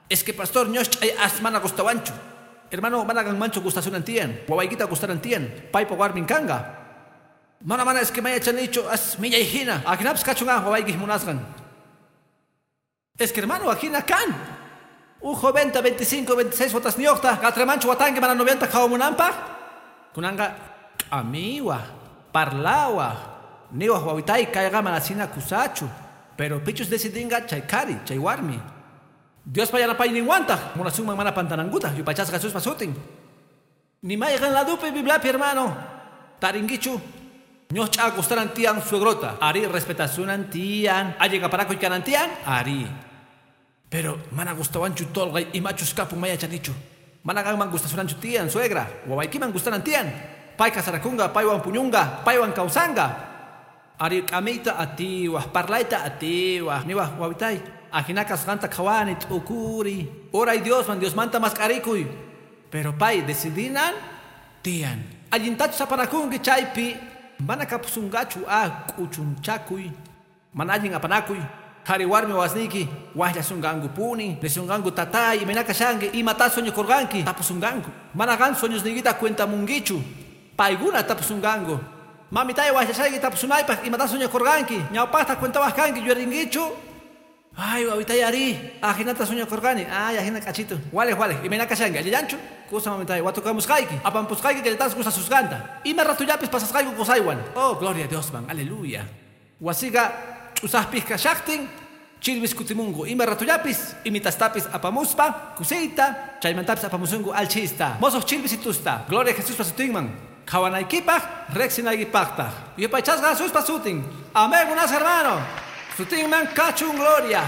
Es que pastor, ñosh chay asmana gustawanchu. Hermano, managan mancho gustación antien. Wawaikita gustar antien. Paipo warmin kanga. Mana, es que me echan dicho, as milla hijina. Akinaps kachunga, wawaikis munasgan. Es que hermano, aquí na can. Ujo 20, 25, 26 votas niocta. Katremancho watangue mana 90 kawamunampa. Kunanga, amiwa, parlawa. Niwa wawitai kaiga manasina kusachu. Pero pichus decidinga chaykari, chaywarmi. Dios payana pay ninguanta. Munasuma mana pantananguta. Yupachas Jesús pasutin. Ni maigan la dupe bibliapi hermano. Taringichu. Ños cha gustaran tian suegrota. Ari respetasun antian. Allega paraco y canantian. Ari. Pero mana gustaban chutolgay y machos capu maya chanichu. Mana gangman gustasun tian suegra. Wawaikiman gustaran tian. Pai casaracunga, pai wan puñunga, pai wan causanga. Ari kamita atiwa, parlaita atiwa. Niwa wawitai. Ajinakas ganta kawanit ukuri. Ora y Dios manta más carikuy. Pero pai decidinan tian. Allintachu sapanakungi chaypi. Mana kapusungachu kuchunchakuy. Manallin apanakuy. Hariwarmi wasniki. Wahya sungangu puni. Lesungangu tatay. Menaka shangi. Imata sueño korganki. Tapusungangu. Managan sueños nigita cuenta mungichu. Paiguna tapusungangu. Mamitay wahya shangi tapusunaypa. Imata sueño korganki. Ñaupasta cuenta waskanki. Yueringichu. Ay, wawitay ari. Ajinata sueño korgani. Ay, ajina cachito. Wale. Y menaka shangi. Allianchu. Kusa mamitay. Watukamuskaiki. Apampuskaiki que le das gusta sus ganta. Y me ratuyapis pasascaigo kusaiwan. Oh, gloria a Dios, man. Aleluya. Wasiga. Usah pizca shaktin, chilvis kutimungu, ima ratuyapis, imitastapis apamuspa, kuseita, chaymantapis apamusungu alchista. Mozos chilvis itusta, gloria a Jesús pasutingman. Kawanaikipach, rexinaikipachta. Yopachas Jesús pasuting. Amén, unas hermano. Sutingman kachun gloria.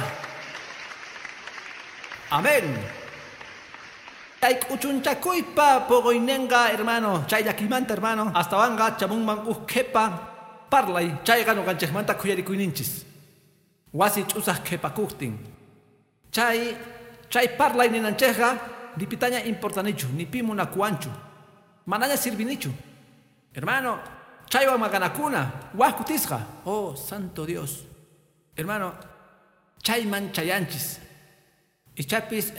Amén. Chaik uchunchakuipa pogoinenga hermano, chaylakimanta hermano, hasta vanga chamunman kepa. Parlay, chayga no ganchejmanta kuyarikuininchis. Wasi chusaj kepakuktin. Chay parlay ni nanchejga, ni pitaña importanichu, ni pimu na kuanchu. Manaña sirvinichu. Hermano, chaywa maganakuna, huascutisga. Oh, santo Dios. Hermano, chayman chayanchis. Ichapis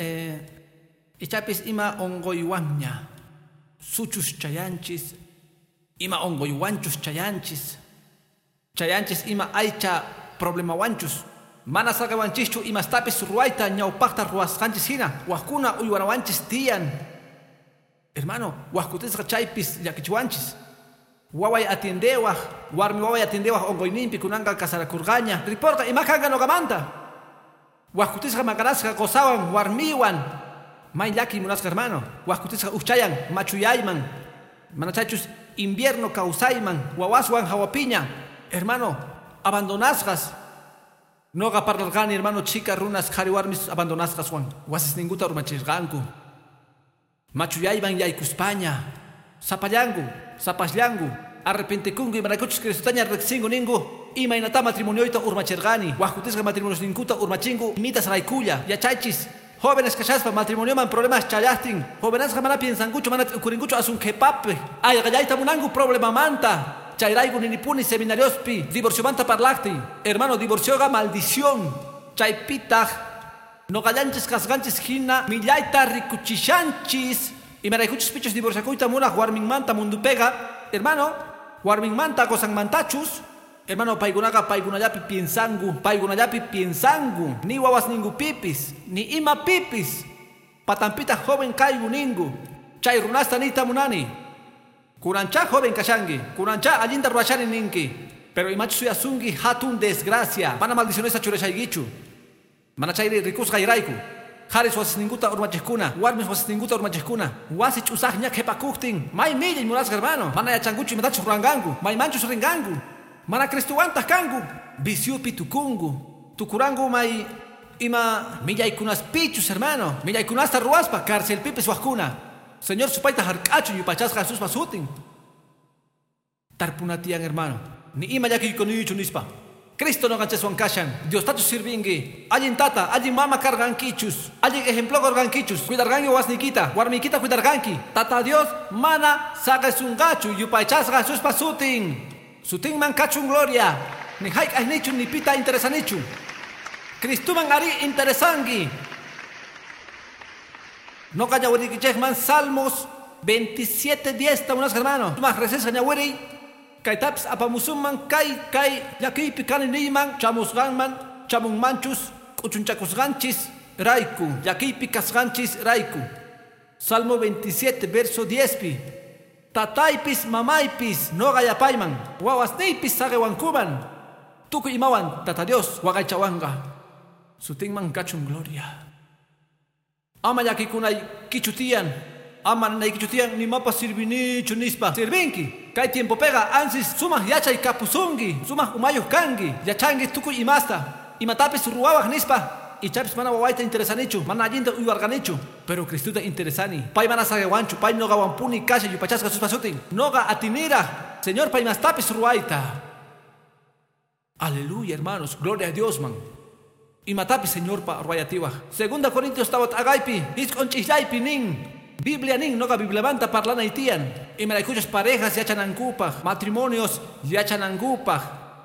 ima ongoyuamña. Suchus chayanchis. Ima ongoyuanchus chayanchis. Chayanchis ima aicha problema wanchus. Mana saga wanchichu ima stapis ruaita ñaupakta ruaskanchis hina. Huascuna uywanawanchis tian. Hermano, huascutisga chaypis yakichuanchis. Waway atiendewaj, warmi waway atiendewaj ongoynimpi kunanga kasarakurgaña. Riporga ima kanga nogamanta. Huascutisga maganasga gozawan warmiwan. May yaki munasga hermano. Huascutisga uchayan machuyayman. Manachachus invierno causayman. Wawaswan hawapiña. Hermano, abandonasgas. No gaparlargani, hermano, chica runas, hariwarmis, abandonasgas, Juan. Wasis ninguta urmachirganku. Machuyayban yaykuspaña. Zapayangu, zapasyangu. Arrepentekungu y maracuchus cristotaña rexingu ningu. Ima inata matrimonioita urmachirgani. Wajutisga matrimonios ninguta urmachingu. Mitas raikuya, yachachis. Jóvenes cachaspa, matrimonio man problemas chayastin. Jóvenes jamana piensangucho, mana ukuringucho asun kepape. Ay, gallaita munangu problema manta. Chayraigu ninipuni seminariospi, divorcio manta parlacti. Hermano, divorcioga maldición. Chaypitaj, no gallanches casganches hina, millaita ricuchishanchis. Y maraicuchis pichos divorciacuita muna, warming manta mundupega. Hermano, warming manta gosan mantachus. Hermano, paigunayapi piensangu. Ni wawas ningu pipis, ni ima pipis. Patampita joven caigu ningu. Chay runasta nita munani. Kurancha joven kashangi, kurancha allinda ruachani ninki. Pero imachu suyasungi hatun desgracia. Mana maldiciones achureshaygichu. Mana chayri rikus gairaiku. Haris wasis ninguta urmacheskuna. Warmis wasis ninguta urmacheskuna. Wasich usahña kepakuktin. May milla muras hermano. Mana yachanguchu imatachu rangangu. May manchus ringangu. Mana kristuantas kangu. Bisiupi tukungu. Tukurangu may ima millaykunas pichus hermano. Millaykunasta ruaspa cárcel pipis waskuna. Señor supaita harcacho y pachas Jesús pasutin. Tarpunatian hermano. Ni ima yaki konichu nispa. Cristo no ganches wankashan. Dios tatu sirvingi. Allin tata, allin mama carganquichus. Allin ejemplo gorganquichus. Cuidargangi wasnikita. Warmikita cuidarganki. Tata Dios mana sagas un gacho y pachas Jesús pasutin. Sutin man cachun gloria. Ni haik ahnichu ni pita interesanichu. Cristo man ari interesangi. No cañawiri kichekman Salmos 27:10 tamunas hermano. Más reces cañawiri. Kay taps apamusuman kay yakipi kaniniman chamusganman chamunmanchus kuchunchakusganchis raiku yakipi kasganchis raiku. Salmo 27 verso 10 Tataipis mamaipis no gayapayman wawasnipis sagewankuman tuku imawan tata Dios wagaychawanga sutingman kachun gloria. Ama yakikunay kichutian ama nanay kichutian ni mapa sirvinichu nispa sirvinki. Kay tiempo pega ansis sumah yachay kapusungi sumah umayuh kangi yachangi tukuy imasta imatapis ruwawaj nispa ichapis mana wawaita interesanichu mana allinta uywarganichu pero Cristuta interesani pay mana sagewanchu pay noga wampuni kasha yupachasqa suspasutin noga atinira Señor pay mastapis ruwaita. Aleluya hermanos, gloria a Dios man. Imatapis Señor pa ruwayatiwaj. 2 Corintios tawat agaypi isqonchihlaypi nin Biblia nin noga Biblia parlana itian. Y me la escuchas parejas yachanankupaj, matrimonios yachanankupaj.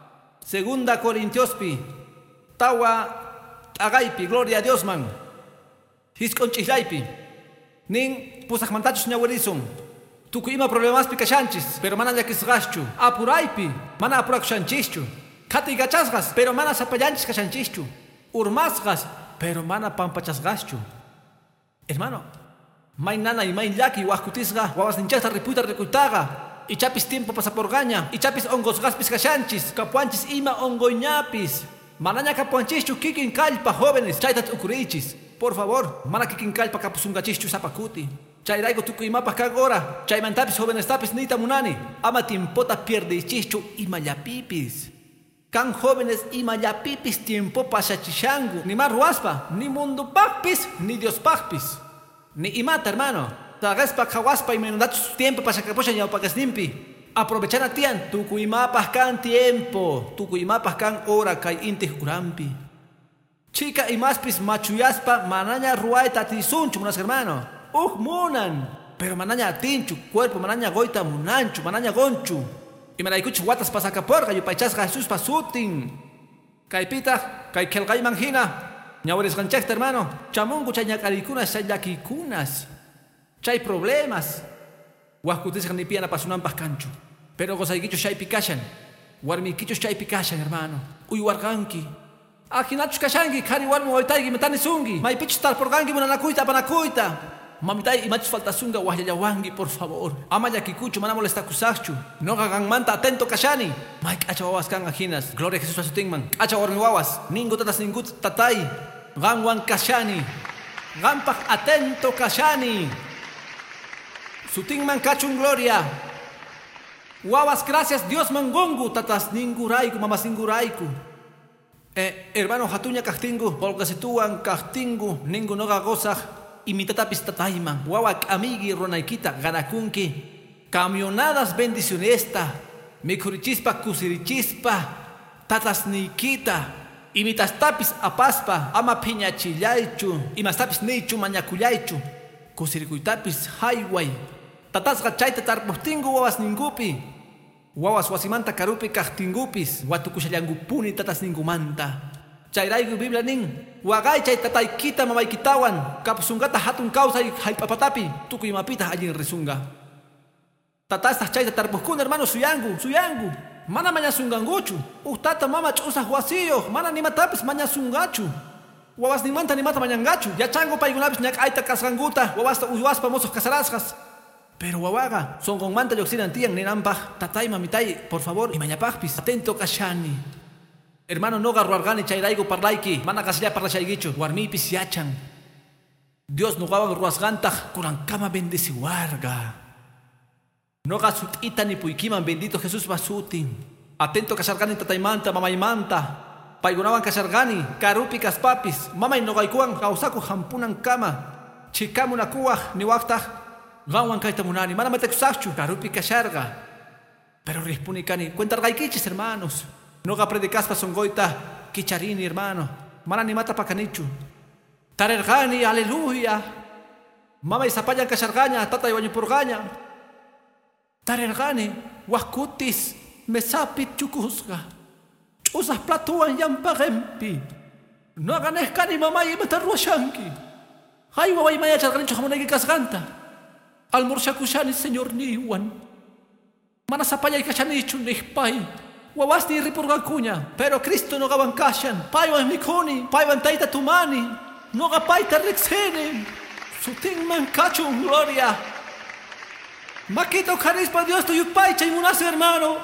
2 Corintios pi tawa agaypi, gloria a Dios man. Hisconchihlaypi. Nin pusajmantachus ñawirizun. Tuku ima problemas pi kashanchis, pero mana yakisgaschu. Apuraypi, mana apurakushanchischu. Kati gachasgas, pero mana sapallanchis kashanchischu. Urmasgas, pero mana pampachasgaschu. Hermano, may nana y may llaki wajkutisga, wawas ninchasta ripuita recutaga. Ichapis tiempo pasaporgaña, ichapis ongosgaspis kashanchis, kapuanchis ima ongoñapis. Manaña kapuanchischu kikin kallpa jóvenes, chaytat ukurichis. Por favor, mana kikin kallpa kapusungachischu zapakuti. Chayraigo tukuimapa kagora, chaymantapis jóvenes tapis nita munani. Ama tiempota pierdichischu imayapipis. Kan jóvenes imayapipis tiempo pasachishangu. Ni marruaspa, ni mundo pacpis, ni Dios pacpis. Ni imata, hermano. Tagaspa kawaspa y menundatus tiempo pasacapocha ñaupagasnimpi. Aprovechar a tian, tukuimapas kan tiempo, tukuimapas kan hora kay intih urampi. Chica y maspis machuyaspa manaña ruaita tisunchu, munas hermano. Munan. Pero manaña atinchu, cuerpo manaña goita munanchu, manaña gonchu. Y manaikuchu watas pasacaporga y paichasga Jesús pasutin. Kay pita, kay kelgay manjina. Ñaweres ganchakta hermano. Chamungu chay ñakarikunas, chay yakikunas. Chay problemas. Huascutis ni piana pasunampas cancho. Pero gozaiquichos chay picachan. Warmiquichos chay picachan, hermano. Uy warganki. Ajinachos kashangi, kari warmi waitaigi metani sungi. Maipichos tal por gangi munanakuita panakuita. Mamitai y machos faltasunga wajayawangi, por favor. Ama yakikucho, mana molesta kusachu. No gagan manta atento kashani. Maik acha wawas kan ajinas. Gloria a Jesús asutingman. Acha warmi wawas. Ningu tatas ningut tatai. Ganwan kashani. Gampach atento kashani. Sutingman kachun gloria. Wawas gracias Dios mangongu tatas ninguraiku mamas ninguraiku. Hermano hatuña kahtingu polgasituan kahtingu ningu noga gozaj imitatapis tataiman. Wawak amigi ronaikita ganakunki. Camionadas bendicionesta. Mikurichispa kusirichispa. Tatas nikita. Imitastapis apaspa ama piñachillaychu. Imastapis nichu mañakullaychu. Kusirikuitapis highway. Tatas gachayta tarpuhtingu wawas ningupi. Wawas wasimanta karupi kahtingupis. Watukushallangupuni tatas ningumanta. Chayraigu Biblia nin. Wagay chay tataykita mamaykitawan. Kapsungata hatun kausa haypapatapi. Tukuyimapita allin risunga. Tatas chayta tarpuhkun hermano suyangu. Mana mañasunganguchu. Tata mama chusah wasiyo. Mana nimatapis mañasungachu. Wawas nimanta nimata mañangachu. Yachango paygunapis ñak aita kasganguta. Wawasta uyuaspa mozos kasarasjas. Pero wawaga, son con manta yoxinan tian ninampaj, tatay mamitai, por favor, y mañapajpis, atento kashani. Hermano, no garruargani chayraigo parlaiki, mana kasya parlashaygicho, warmipis yachan. Dios no gaban ruasgantaj, kurankama bendeciwarga. No gasut ita ni puikiman, bendito Jesús basutin. Atento kasargani tataymanta, mamaymanta. Paygunawan kasargani, karupi kaspapis, mamay no gaikuan, kausaku hampunan kama. Chikamunakuaj, ni waktaj. Gawan kaita munani, mana matekusakchu, karupi kasharga. Pero rispunikani, cuentargaikichis hermanos. No ga predicaspa songoita, kicharini hermano. Mana ni mata pakanichu. Tarergani, aleluya. Mama y zapayan kashargaña, tata y bañupurgaña. Tarergani, wakutis, mesapit chukusga. Chusas platuan yampagempi. No hagan escani mamá y meterruashanki. Hay waway maya chalgancho jamonegi kasganta. Almorshakushani señor niwan. Mana sapaya ikashanichu nihpai. Wawasti ripurgakuña, pero Cristo no gaban kashan. Paiwan mikuni, paiwan taita tumani. No gapaita rexene. Sutin man kachun gloria. Maquito carisma Dios tu yupai chaymunas hermano.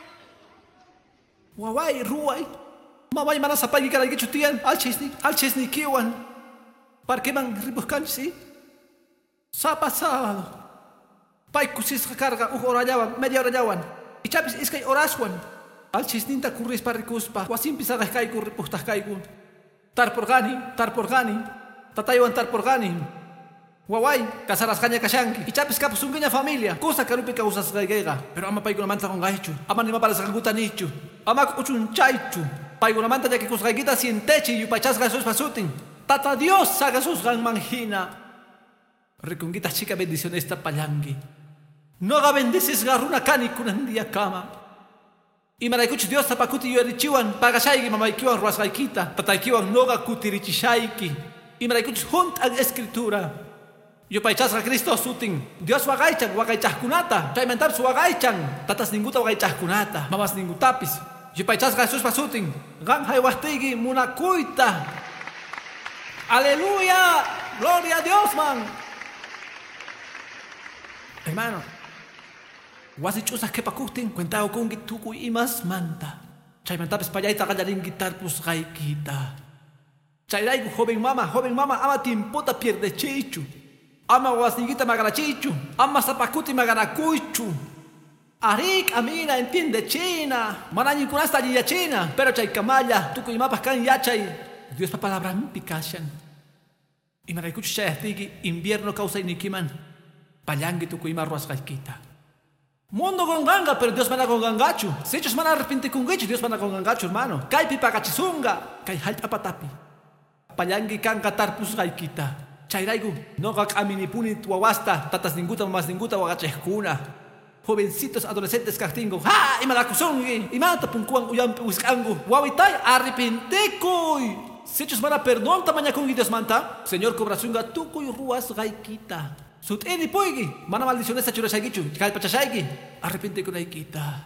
Wawai ruai. Mawai mana sapaya ikaragichu tian. Alchisni kiwan. Parque man ripuskanchi. Sapa sábado. Pai kusis carga orayawan, media orayawan. Ichapis iskay oraswan. Alchisninta kurris parrikuspa. Wasimpis agajkai kurripustahkaiku. Tarporgani. Tataywan tarporgani. Wawai, kasarascaña kashanki. Ichapis kapusungiña familia. Kusa karupi kausas gaigega. Pero ama pai kunamanta con gaichu. Ama nima para sakanguta nichu. Ama uchun chaichu. Pai kunamanta ya que kusgaigita sientechi yupachas gasos pasutin. Tata Dios saga sus gan manjina. Recunguita chica bendición esta payangi. No haga bendices garruna cani kunandia kama. Y maraikuch Dios tapakuti yuerichiwan. Pagashaigi mamaikiwan ruasgaikita. Tataikiwan noga kutirichishaiki. Y maraikuch junt an escritura. Yo paichasga Cristo sutin. Dios wagaichan wagaichahkunata. Chaymentab su wagaichan. Tatas ninguta wagaichahkunata. Mamas ningutapis. Yo paichasga Jesús pasutin. Gan haywastigi munakuita. Aleluya. Gloria a Dios, man. Hermano, wasi chusas que pakutin cuentao con gituku y más manta. Chaymantapes payaita gallarin guitar plus gaikita. Chayraigu joven mama ama timpota pierde chichu. Ama wasniguita magara chichu. Ama zapakuti magara kuichu. Arik amina entiende china. Manañi kunasta ya china. Pero chaykamaya tuku y mapas kan yachay. Dios pa palabra pikashan. Y maraikuchu chayastigi invierno causa inikiman. Payangi tukuima ruasgaikita. Mundo con ganga, pero Dios mana con gangachu. Si ellos mana arrepente con gecho, Dios mana con gangachu, hermano. Kai pipa gachisunga, kai halt apatapi. Payangi kanga tarpus gaikita. Chayraigu, no gak aminipuni tuawasta, tatas ninguta más ninguta wagacheskuna. Jovencitos adolescentes kartingo, ha, imalakusungi, imanta punkuan uyampi wiskangu. Wawitai arrepentekuy. Si ellos mana perdón tamaña con Dios manta, Señor cobrasunga tukuy ruas gaikita. Sut eni poigi, mana maldiciones a churasaigichu, kalpachashaigi, arrepente con aikita.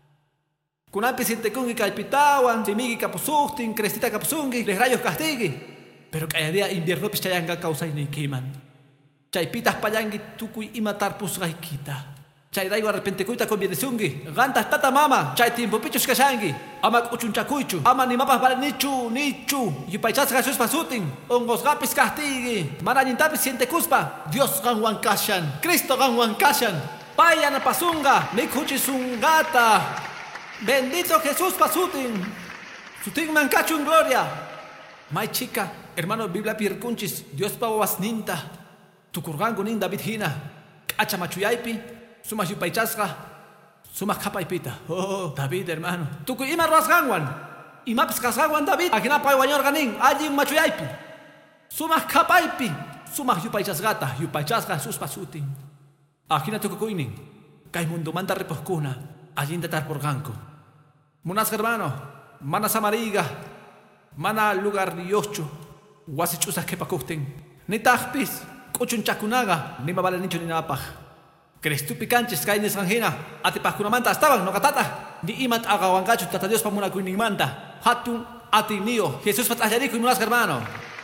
Kunampi siente kungi kalpitawan, simigi kapusuhtin, crestita kapusungi, les rayos castigi. Pero cada día invierno pichayanga causa inikiman. Chaypitas payangi tukui imatar pusgaikita. Chayraigo arrepente kuita convienesungi. Gantas tata mama, chay tiempo pichos kashangi. Amak uchunchakuichu, ama ni mapas vale nichu. Yupaychas Jesús pasutin, ongos gapis castigi. Maranyintapis siente cuspa, Dios ganwan kashan, Cristo ganwan kashan. Payana pasunga, mikuchisungata. Bendito Jesús pasutin. Sutin mancachun gloria. May chica, hermano Biblia pirkunchis, Dios pawasninta. Tukurgango nin David hina. Achamachuyaipi. Sumas yupaychasga, sumas kapaipita. Oh, David, hermano. Tuku ima rasgangwan. Imapis kasgangwan David. Akina paywañor ganin. Allí machuyaipi. Sumas kapaipi. Sumas yupaychasgata. Yupaychasga sus pasutin. Akina tukukuinin. Kay mundo manda reposkuna. Allí intentar por ganco. Munas hermano. Mana samariga. Mana lugar yocho. Wasichusas que pakusten. Ni tajpis. Kuchun chakunaga. Ni mabale nicho ni napaj. Crestupi canches kaines ranjina, atipaskunamanta estaban, no catata, ni imat agawangachu, tata Dios pamuna kuinimanta, hatun atinio, Jesús patayarico y nunas hermano.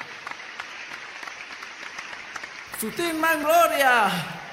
Sutin man gloria.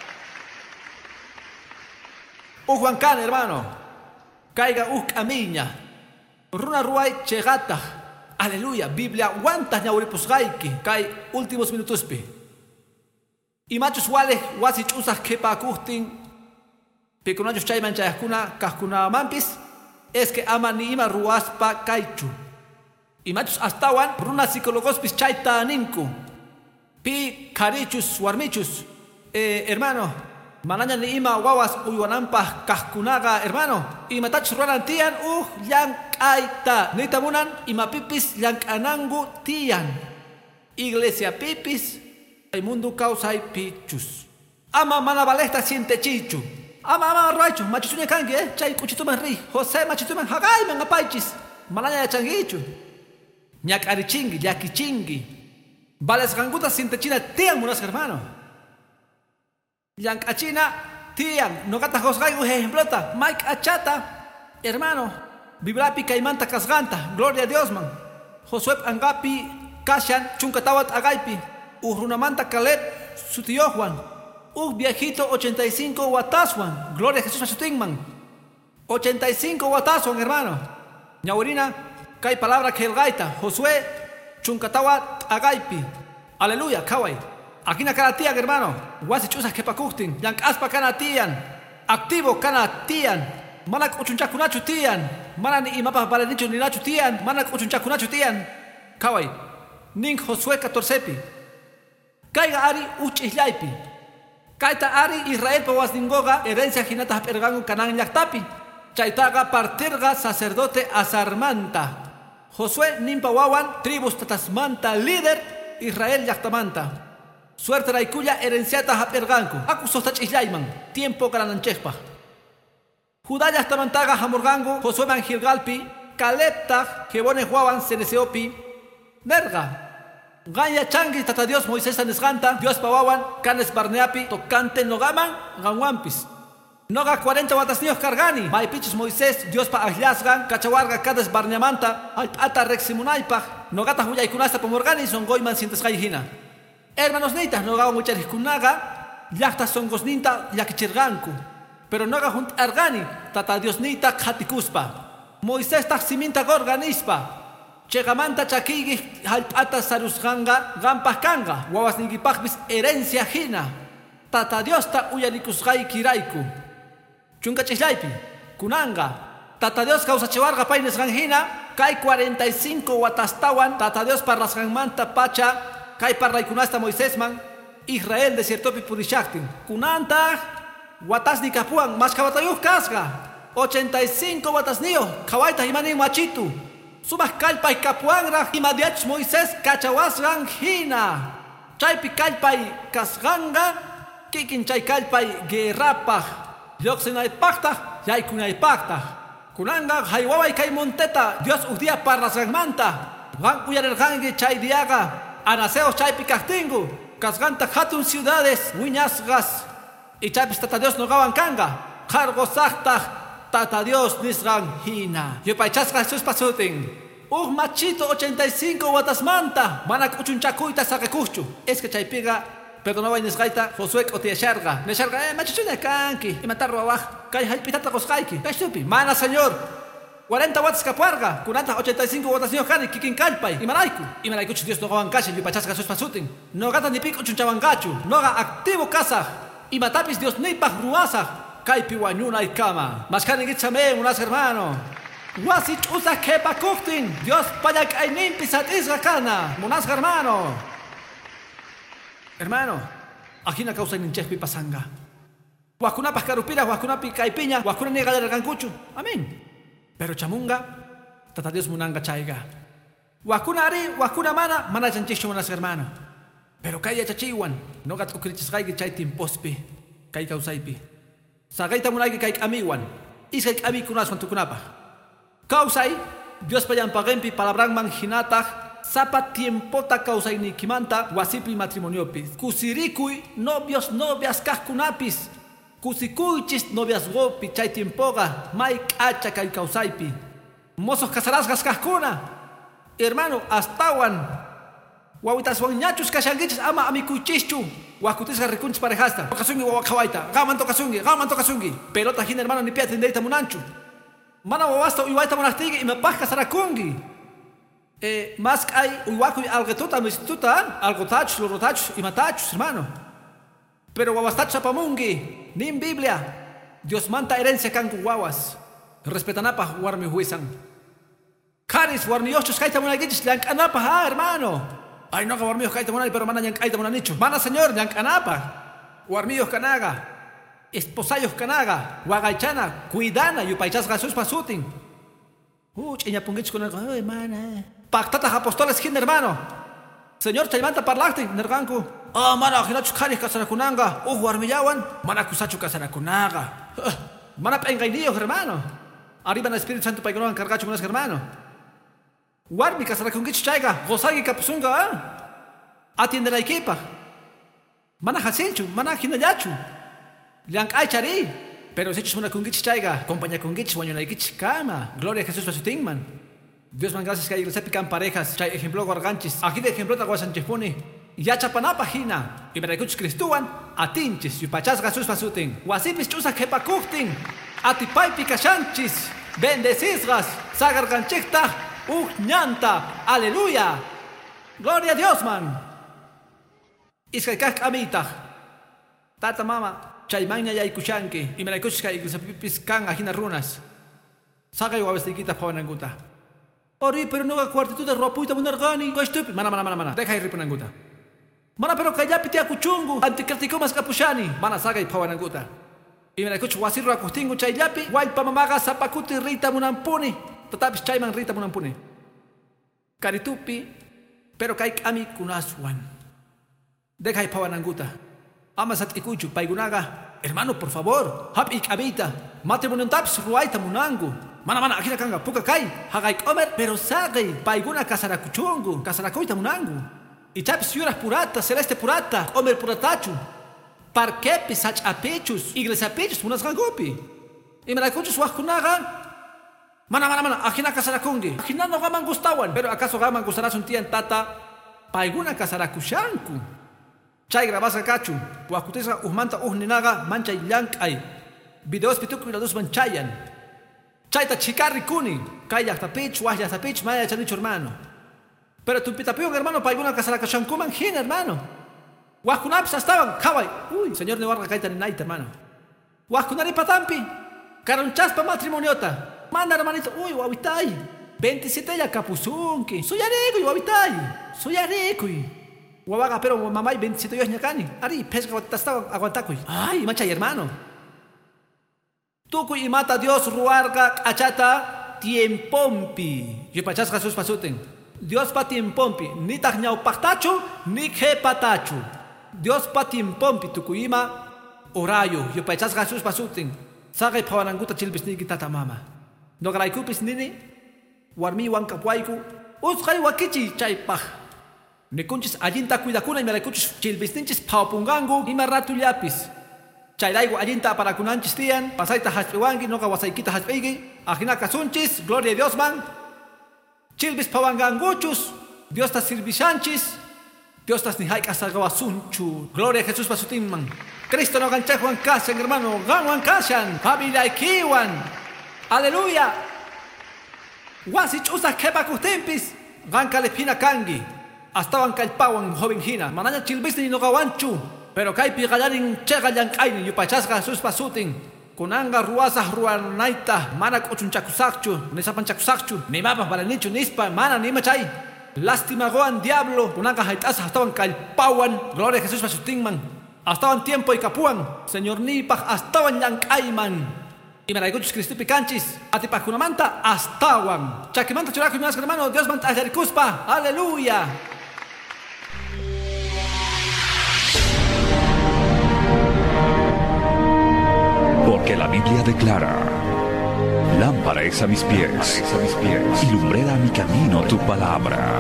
Juan Can, hermano, caiga amiña, runa ruay chegata, aleluya, Biblia, guantas ñauripus gaiki, kai últimos minutos pi. Y machos wale wasich usas kepa kuhtin pekunachos chayman chayaskuna kaskuna mampis es que ama ni ima ruaspa kaichu. Y machos astawan runa psicologospis chayta ninku pi karichus warmichus hermano manaña ni ima wawas uywanampa kaskunaga hermano y matachos ruanan tian yankaita nitamunan ima pipis yankanangu tian iglesia pipis el mundo causa y pichus. Ama mana balesta siente chichu. Ama raichu, machusuña kange, chay kuchituman ri, José machituman hagay man apaichis. Malaya changichu. Ñak arichingi, yakichingi. Vales gangutas sin techina tian munas hermano. Yang achina tian no gata josgaigu ejemplota Mike achata hermano. Bibrapi caimanta casganta gloria a Dios man. Josué angapi kashan chunkatawat agaipi. Urrunamanta Caleb su tío Juan. Viejito 85 wataswan. Gloria a Jesús a su tingman. 85 wataswan hermano. Ñaurina kai palabra que el gaita. Josué chunkatawa agaipi. Aleluya, kawai. Aquí na kana tian hermano. Wasi chusas que pakutin. Yang aspa kana tian. Activo kana tian. Manak uchunchakunachu tian. Mana ni imapa balenicho ni nachu tian. Manak uchunchakunachu tian. Kawai. Ning Josué 14pi. Kaiga ari uchislaipi. Kaita ari Israel pawas ningoga herencia hinata pergango kanan yaktapi. Chaitaga partirga sacerdote asarmanta. Josué nimpa wawan tribus tatasmanta líder Israel yaktamanta. Suerte raikuya herenciata haperganku. Aku sostach islaiman. Tiempo karananchespa. Judá yaktamantaga hamurgango Josué man Gilgalpi. Kalepta jebone wawan seneseopi. Nerga. Gaya changi tata Dios Moisés anesganta Dios pawawan canes barneapi tocante nogaman ganwampis. Noga 40 watasnios cargani. Maipichis Moisés Dios pa ajlasgan cachawarga canes barneamanta ata reximunaipaj. Nogata huyaykunasta pomorgani son goyman sintesgayhina. Hermanos neitas noga muchariskunaga llakta son gosninta yakichirganku. Pero noga junt argani tata Dios nita khatikuspa. Moisés taximinta gorganispa. Chegamanta chakigi halpata sarusganga gampakanga wawas nigipakbis herencia hina tata Dios ta uyanikusgai kiraiku chunka chislaipi kunanga tata Dios causa chewarga paines ganhina kai 45 watastawan tata Dios parlasgangmanta pacha kai parraikunasta Moisésman Israel desiertopi purishaktin kunanta watasni kapuan maskawatayuh kasga 85 watasnio kawaita himani machitu Subas kalpay kapuangra imadiach Moisés kachawasgan hina. Chaypi kalpay kasganga kikin chay kalpay guerrapaj. Yoxinaipakta yaykunaipakta. Kunanga haywaway kay monteta Dios udia parlasgangmanta. Gan uyarergangi chay diaga. Anaseos chaypi kastingu. Kasganta hatun ciudades wiñasgas. Y chaypis tata Dios no gawan kanga. Jargosakta. Tata Dios nisran hina. Yo paichasga Jesús pasutin. Machito 85 watasmanta. Manak uchunchakuita saquekuchu. Es que chaypiga. Perdonaba nisgaita. Josué otiesharga. Nesharga machichuna kanki. Y matarro abajo. Kay halpitata koskaiki. Kay stupi. Mana señor. 40 watts kapuarga. Kunanta 85 watasinyo kani. Kikin kalpay. Y maraiku. Y maraikuchu Dios no gawan kashi. Yo paichasga Jesús pasutin. No gata ni pico uchunchawangachu. No ga activo casa. Y matapis Dios nipah ruasa. Kaipi wanyuna y cama. Mascani gitsame unas hermano. Wasich usa kepa kuktin. Dios payak ay nimpisat isgakana. Munas hermano. Hermano. Aquí na causa ninchespi pasanga. Wakunapas karupira, wakunapi kaipiña, wakuna niega del gancuchu. Amén. Pero chamunga. Tata Dios munanga chaiga. Wakuna ari, wakuna mana chanchishu munas hermano. Pero kaya chachiwan. No gat ukrichis chay timpospi. Kay causaipi. Sagaita munagi kay amiwan. Isay ami kunaswan tukunapa. Kausay Dios payan pagempi palabrang manghinataj sapa tiempota kausay ni kimanta wasipi matrimoniopi. Kusirikuy novios novias kahkunapis. Kusikuychis novias gopi chay tiempoga may kacha kay kausaypi. Mozos casarasgas kahkuna. Hermano astawan. Wawitas wañachus kashangichis ama amikuchischu. Wakutisga rikunchis parejasta. Tokasungi wawakawaita. Gaman tokasungi. Pelota hin hermano ni pia tenderita munanchu. Mana wawasta uywaita munastigi imapaj kasarakungi. Mas ay uywakuy algetuta mistituta. Algotachus, lorotachus, imatachus hermano. Pero wawastachus apamungi. Nin Biblia. Dios manta herencia kanku wawas. Respetanapa warmi huisan. Karis warmi yoshus kaita munagichis lankanapa hermano. Ay no warmiyos kaita munani pero mana yankaita munanichu. Mana señor yankanapa. Warmiyos kanaga. Esposayos kanaga. Wagaychana. Cuidana. Yupaychas Jesús pasutin. Chiña pungich con el. Ay mana. Pactata apóstoles hin hermano. Señor chaymanta parlactin nerganku. Mana hinachus karis kasarakunanga. Warmiyawan. Mana kusachu kasarakunaga. Mana pengainillos hermano. Arriba en el Espíritu Santo paigono encargacho con hermano. Warmi kasarakungichu chayga. Gozagi kapusunga. atiende la equipa. Mana hasenchu, mana hinayachu. Yang ay chari. Pero si echas una kungich chaiga, compañía kungich, waño na ikich kama. Gloria a Jesús para su tingman. Dios man, gracias que hay iglesia pican parejas, chay ejemplo guarganchis. Aquí de ejemplo taguasanchepone. Ya chapanapa hina. Y me recuchis cristuan, atinchis, y pachas Jesús para su ting. Wasipis chusa kepakukting. Atipay pikachanchis. Bendecizgas, sagarganchikta, ñanta. Aleluya. Gloria a Dios, man. Iskaykak amita. Tata mama. Chaymanya ya ikuchanki, y me la escuchas que se piscan ajina runas. Saca igual vestiquita para nanguta. Ori, pero no haga cuartitud de ropuita munargani. Go estúpido. Mana. Deja ir ripunanguta. Mana, pero calla pitia cuchungu. Anticritico más capuchani. Mana, saca y para nanguta. Y me la escucho wasirro acustingu chayapi. Guay pa mamaga zapacuti rita munampuni. Tatapis chayman rita munampuni. Caritupi, pero kaik ami kunaswan. Deja y para nanguta. Amasat ikuchu, paigunaga. Hermano, por favor. Hap ik habita. Matrimonio taps ruaita munangu. Mana, aquí la canga. Puka kai. Hagay comer, pero sagay. Paiguna casaracuchungu. Casaracoita munangu. Y taps yuras purata, celeste purata. Omer puratachu. Parquepis hach apechus. Iglesia apechus, unas gangopi. Y me la escuchas wakunaga. Mana, aquí na casarakungi. Aquí no gaman gustawan. Pero acaso gaman gustarás un tía en tata. Paiguna casaracuchanku. Chay grabasa kachu, puakutesa uhmanta uhninaga mancha llankay. Videos pitukri la dos manchayan. Chayta chikarri kuni, kaya tapich, wahya tapich, maya chanicho hermano. Pero tu pitapión hermano paiguna kasarakashankuman hin hermano. Wakunaps estaban, kawai. Uy, señor Nevarga kaita ni naita hermano. Wakunari patampi, karonchaspa matrimoniota. Manda hermanito, uy, wawitay. 27 ya kapuzunki. Soy areco y wawitay. Soy areco y. Guabaga, pero mamay 27 años ñacani. Ari, pesca estaba aguantacuy. Ay, macha y hermano. Tucuy y mata Dios ruarga achata tiempompi. Y pachas Jesús pasuten. Dios pa tiempompi. Ni tajñao pactachu, ni que patachu. Dios pa tiempompi tucuyima orayo. Y pachas Jesús pasuten. Saga y pawananguta chilbisniki tata mama. No graikupis nini. Warmi wankapuaiku. Uskai wakichi chaypaj. Me conches allinta cuidacuna y me la conches chilbistinches paupungangu y me rato llapis. Chayraigo allinta para kunanchis tian, pasaita haspewangi, no kawasaikita haspeigi, ajinaka sunchis, gloria a Dios man. Chilbis pawanganguchus, Dios tas sirvishanchis, Dios tas nihaik asagawa sunchu, gloria a Jesús pasutin man. Cristo no ganchajuan kasan, hermano, ganwan kasan, habilaikiwan. Aleluya. Wasich usa kepakustempis, gankale pina kangi. Estaban calpawan joven hina, mananya chilbisni no gawanchu, pero kaipi galarin chegayan kaini, yupachasga sus pasutin, kunanga ruasah ruanaita, manak ochunchakusakchu, nesapanchakusakchu, ni mapas para nichu nispa, mana ni machay. Lástima goan diablo, kunanga haitas estaban calpawan, gloria a Jesús pasutinman, estaban tiempo y capuan, señor nipaj, estaban yankaiman. Y me la escuchas Cristo picanchis, atipajunamanta, astawan. Chakimanta churaku y más hermano, Dios manta ajericuspa, aleluya. Porque la Biblia declara: lámpara es a mis pies, y lumbrera a mi camino tu palabra.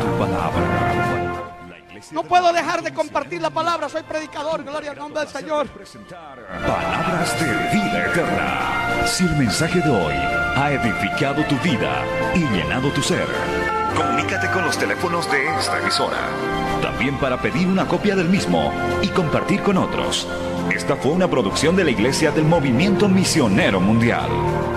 No puedo dejar de compartir la palabra, soy predicador, gloria al nombre del Señor. Palabras de vida eterna. Si el mensaje de hoy ha edificado tu vida y llenado tu ser, comunícate con los teléfonos de esta emisora. También para pedir una copia del mismo y compartir con otros. Esta fue una producción de la Iglesia del Movimiento Misionero Mundial.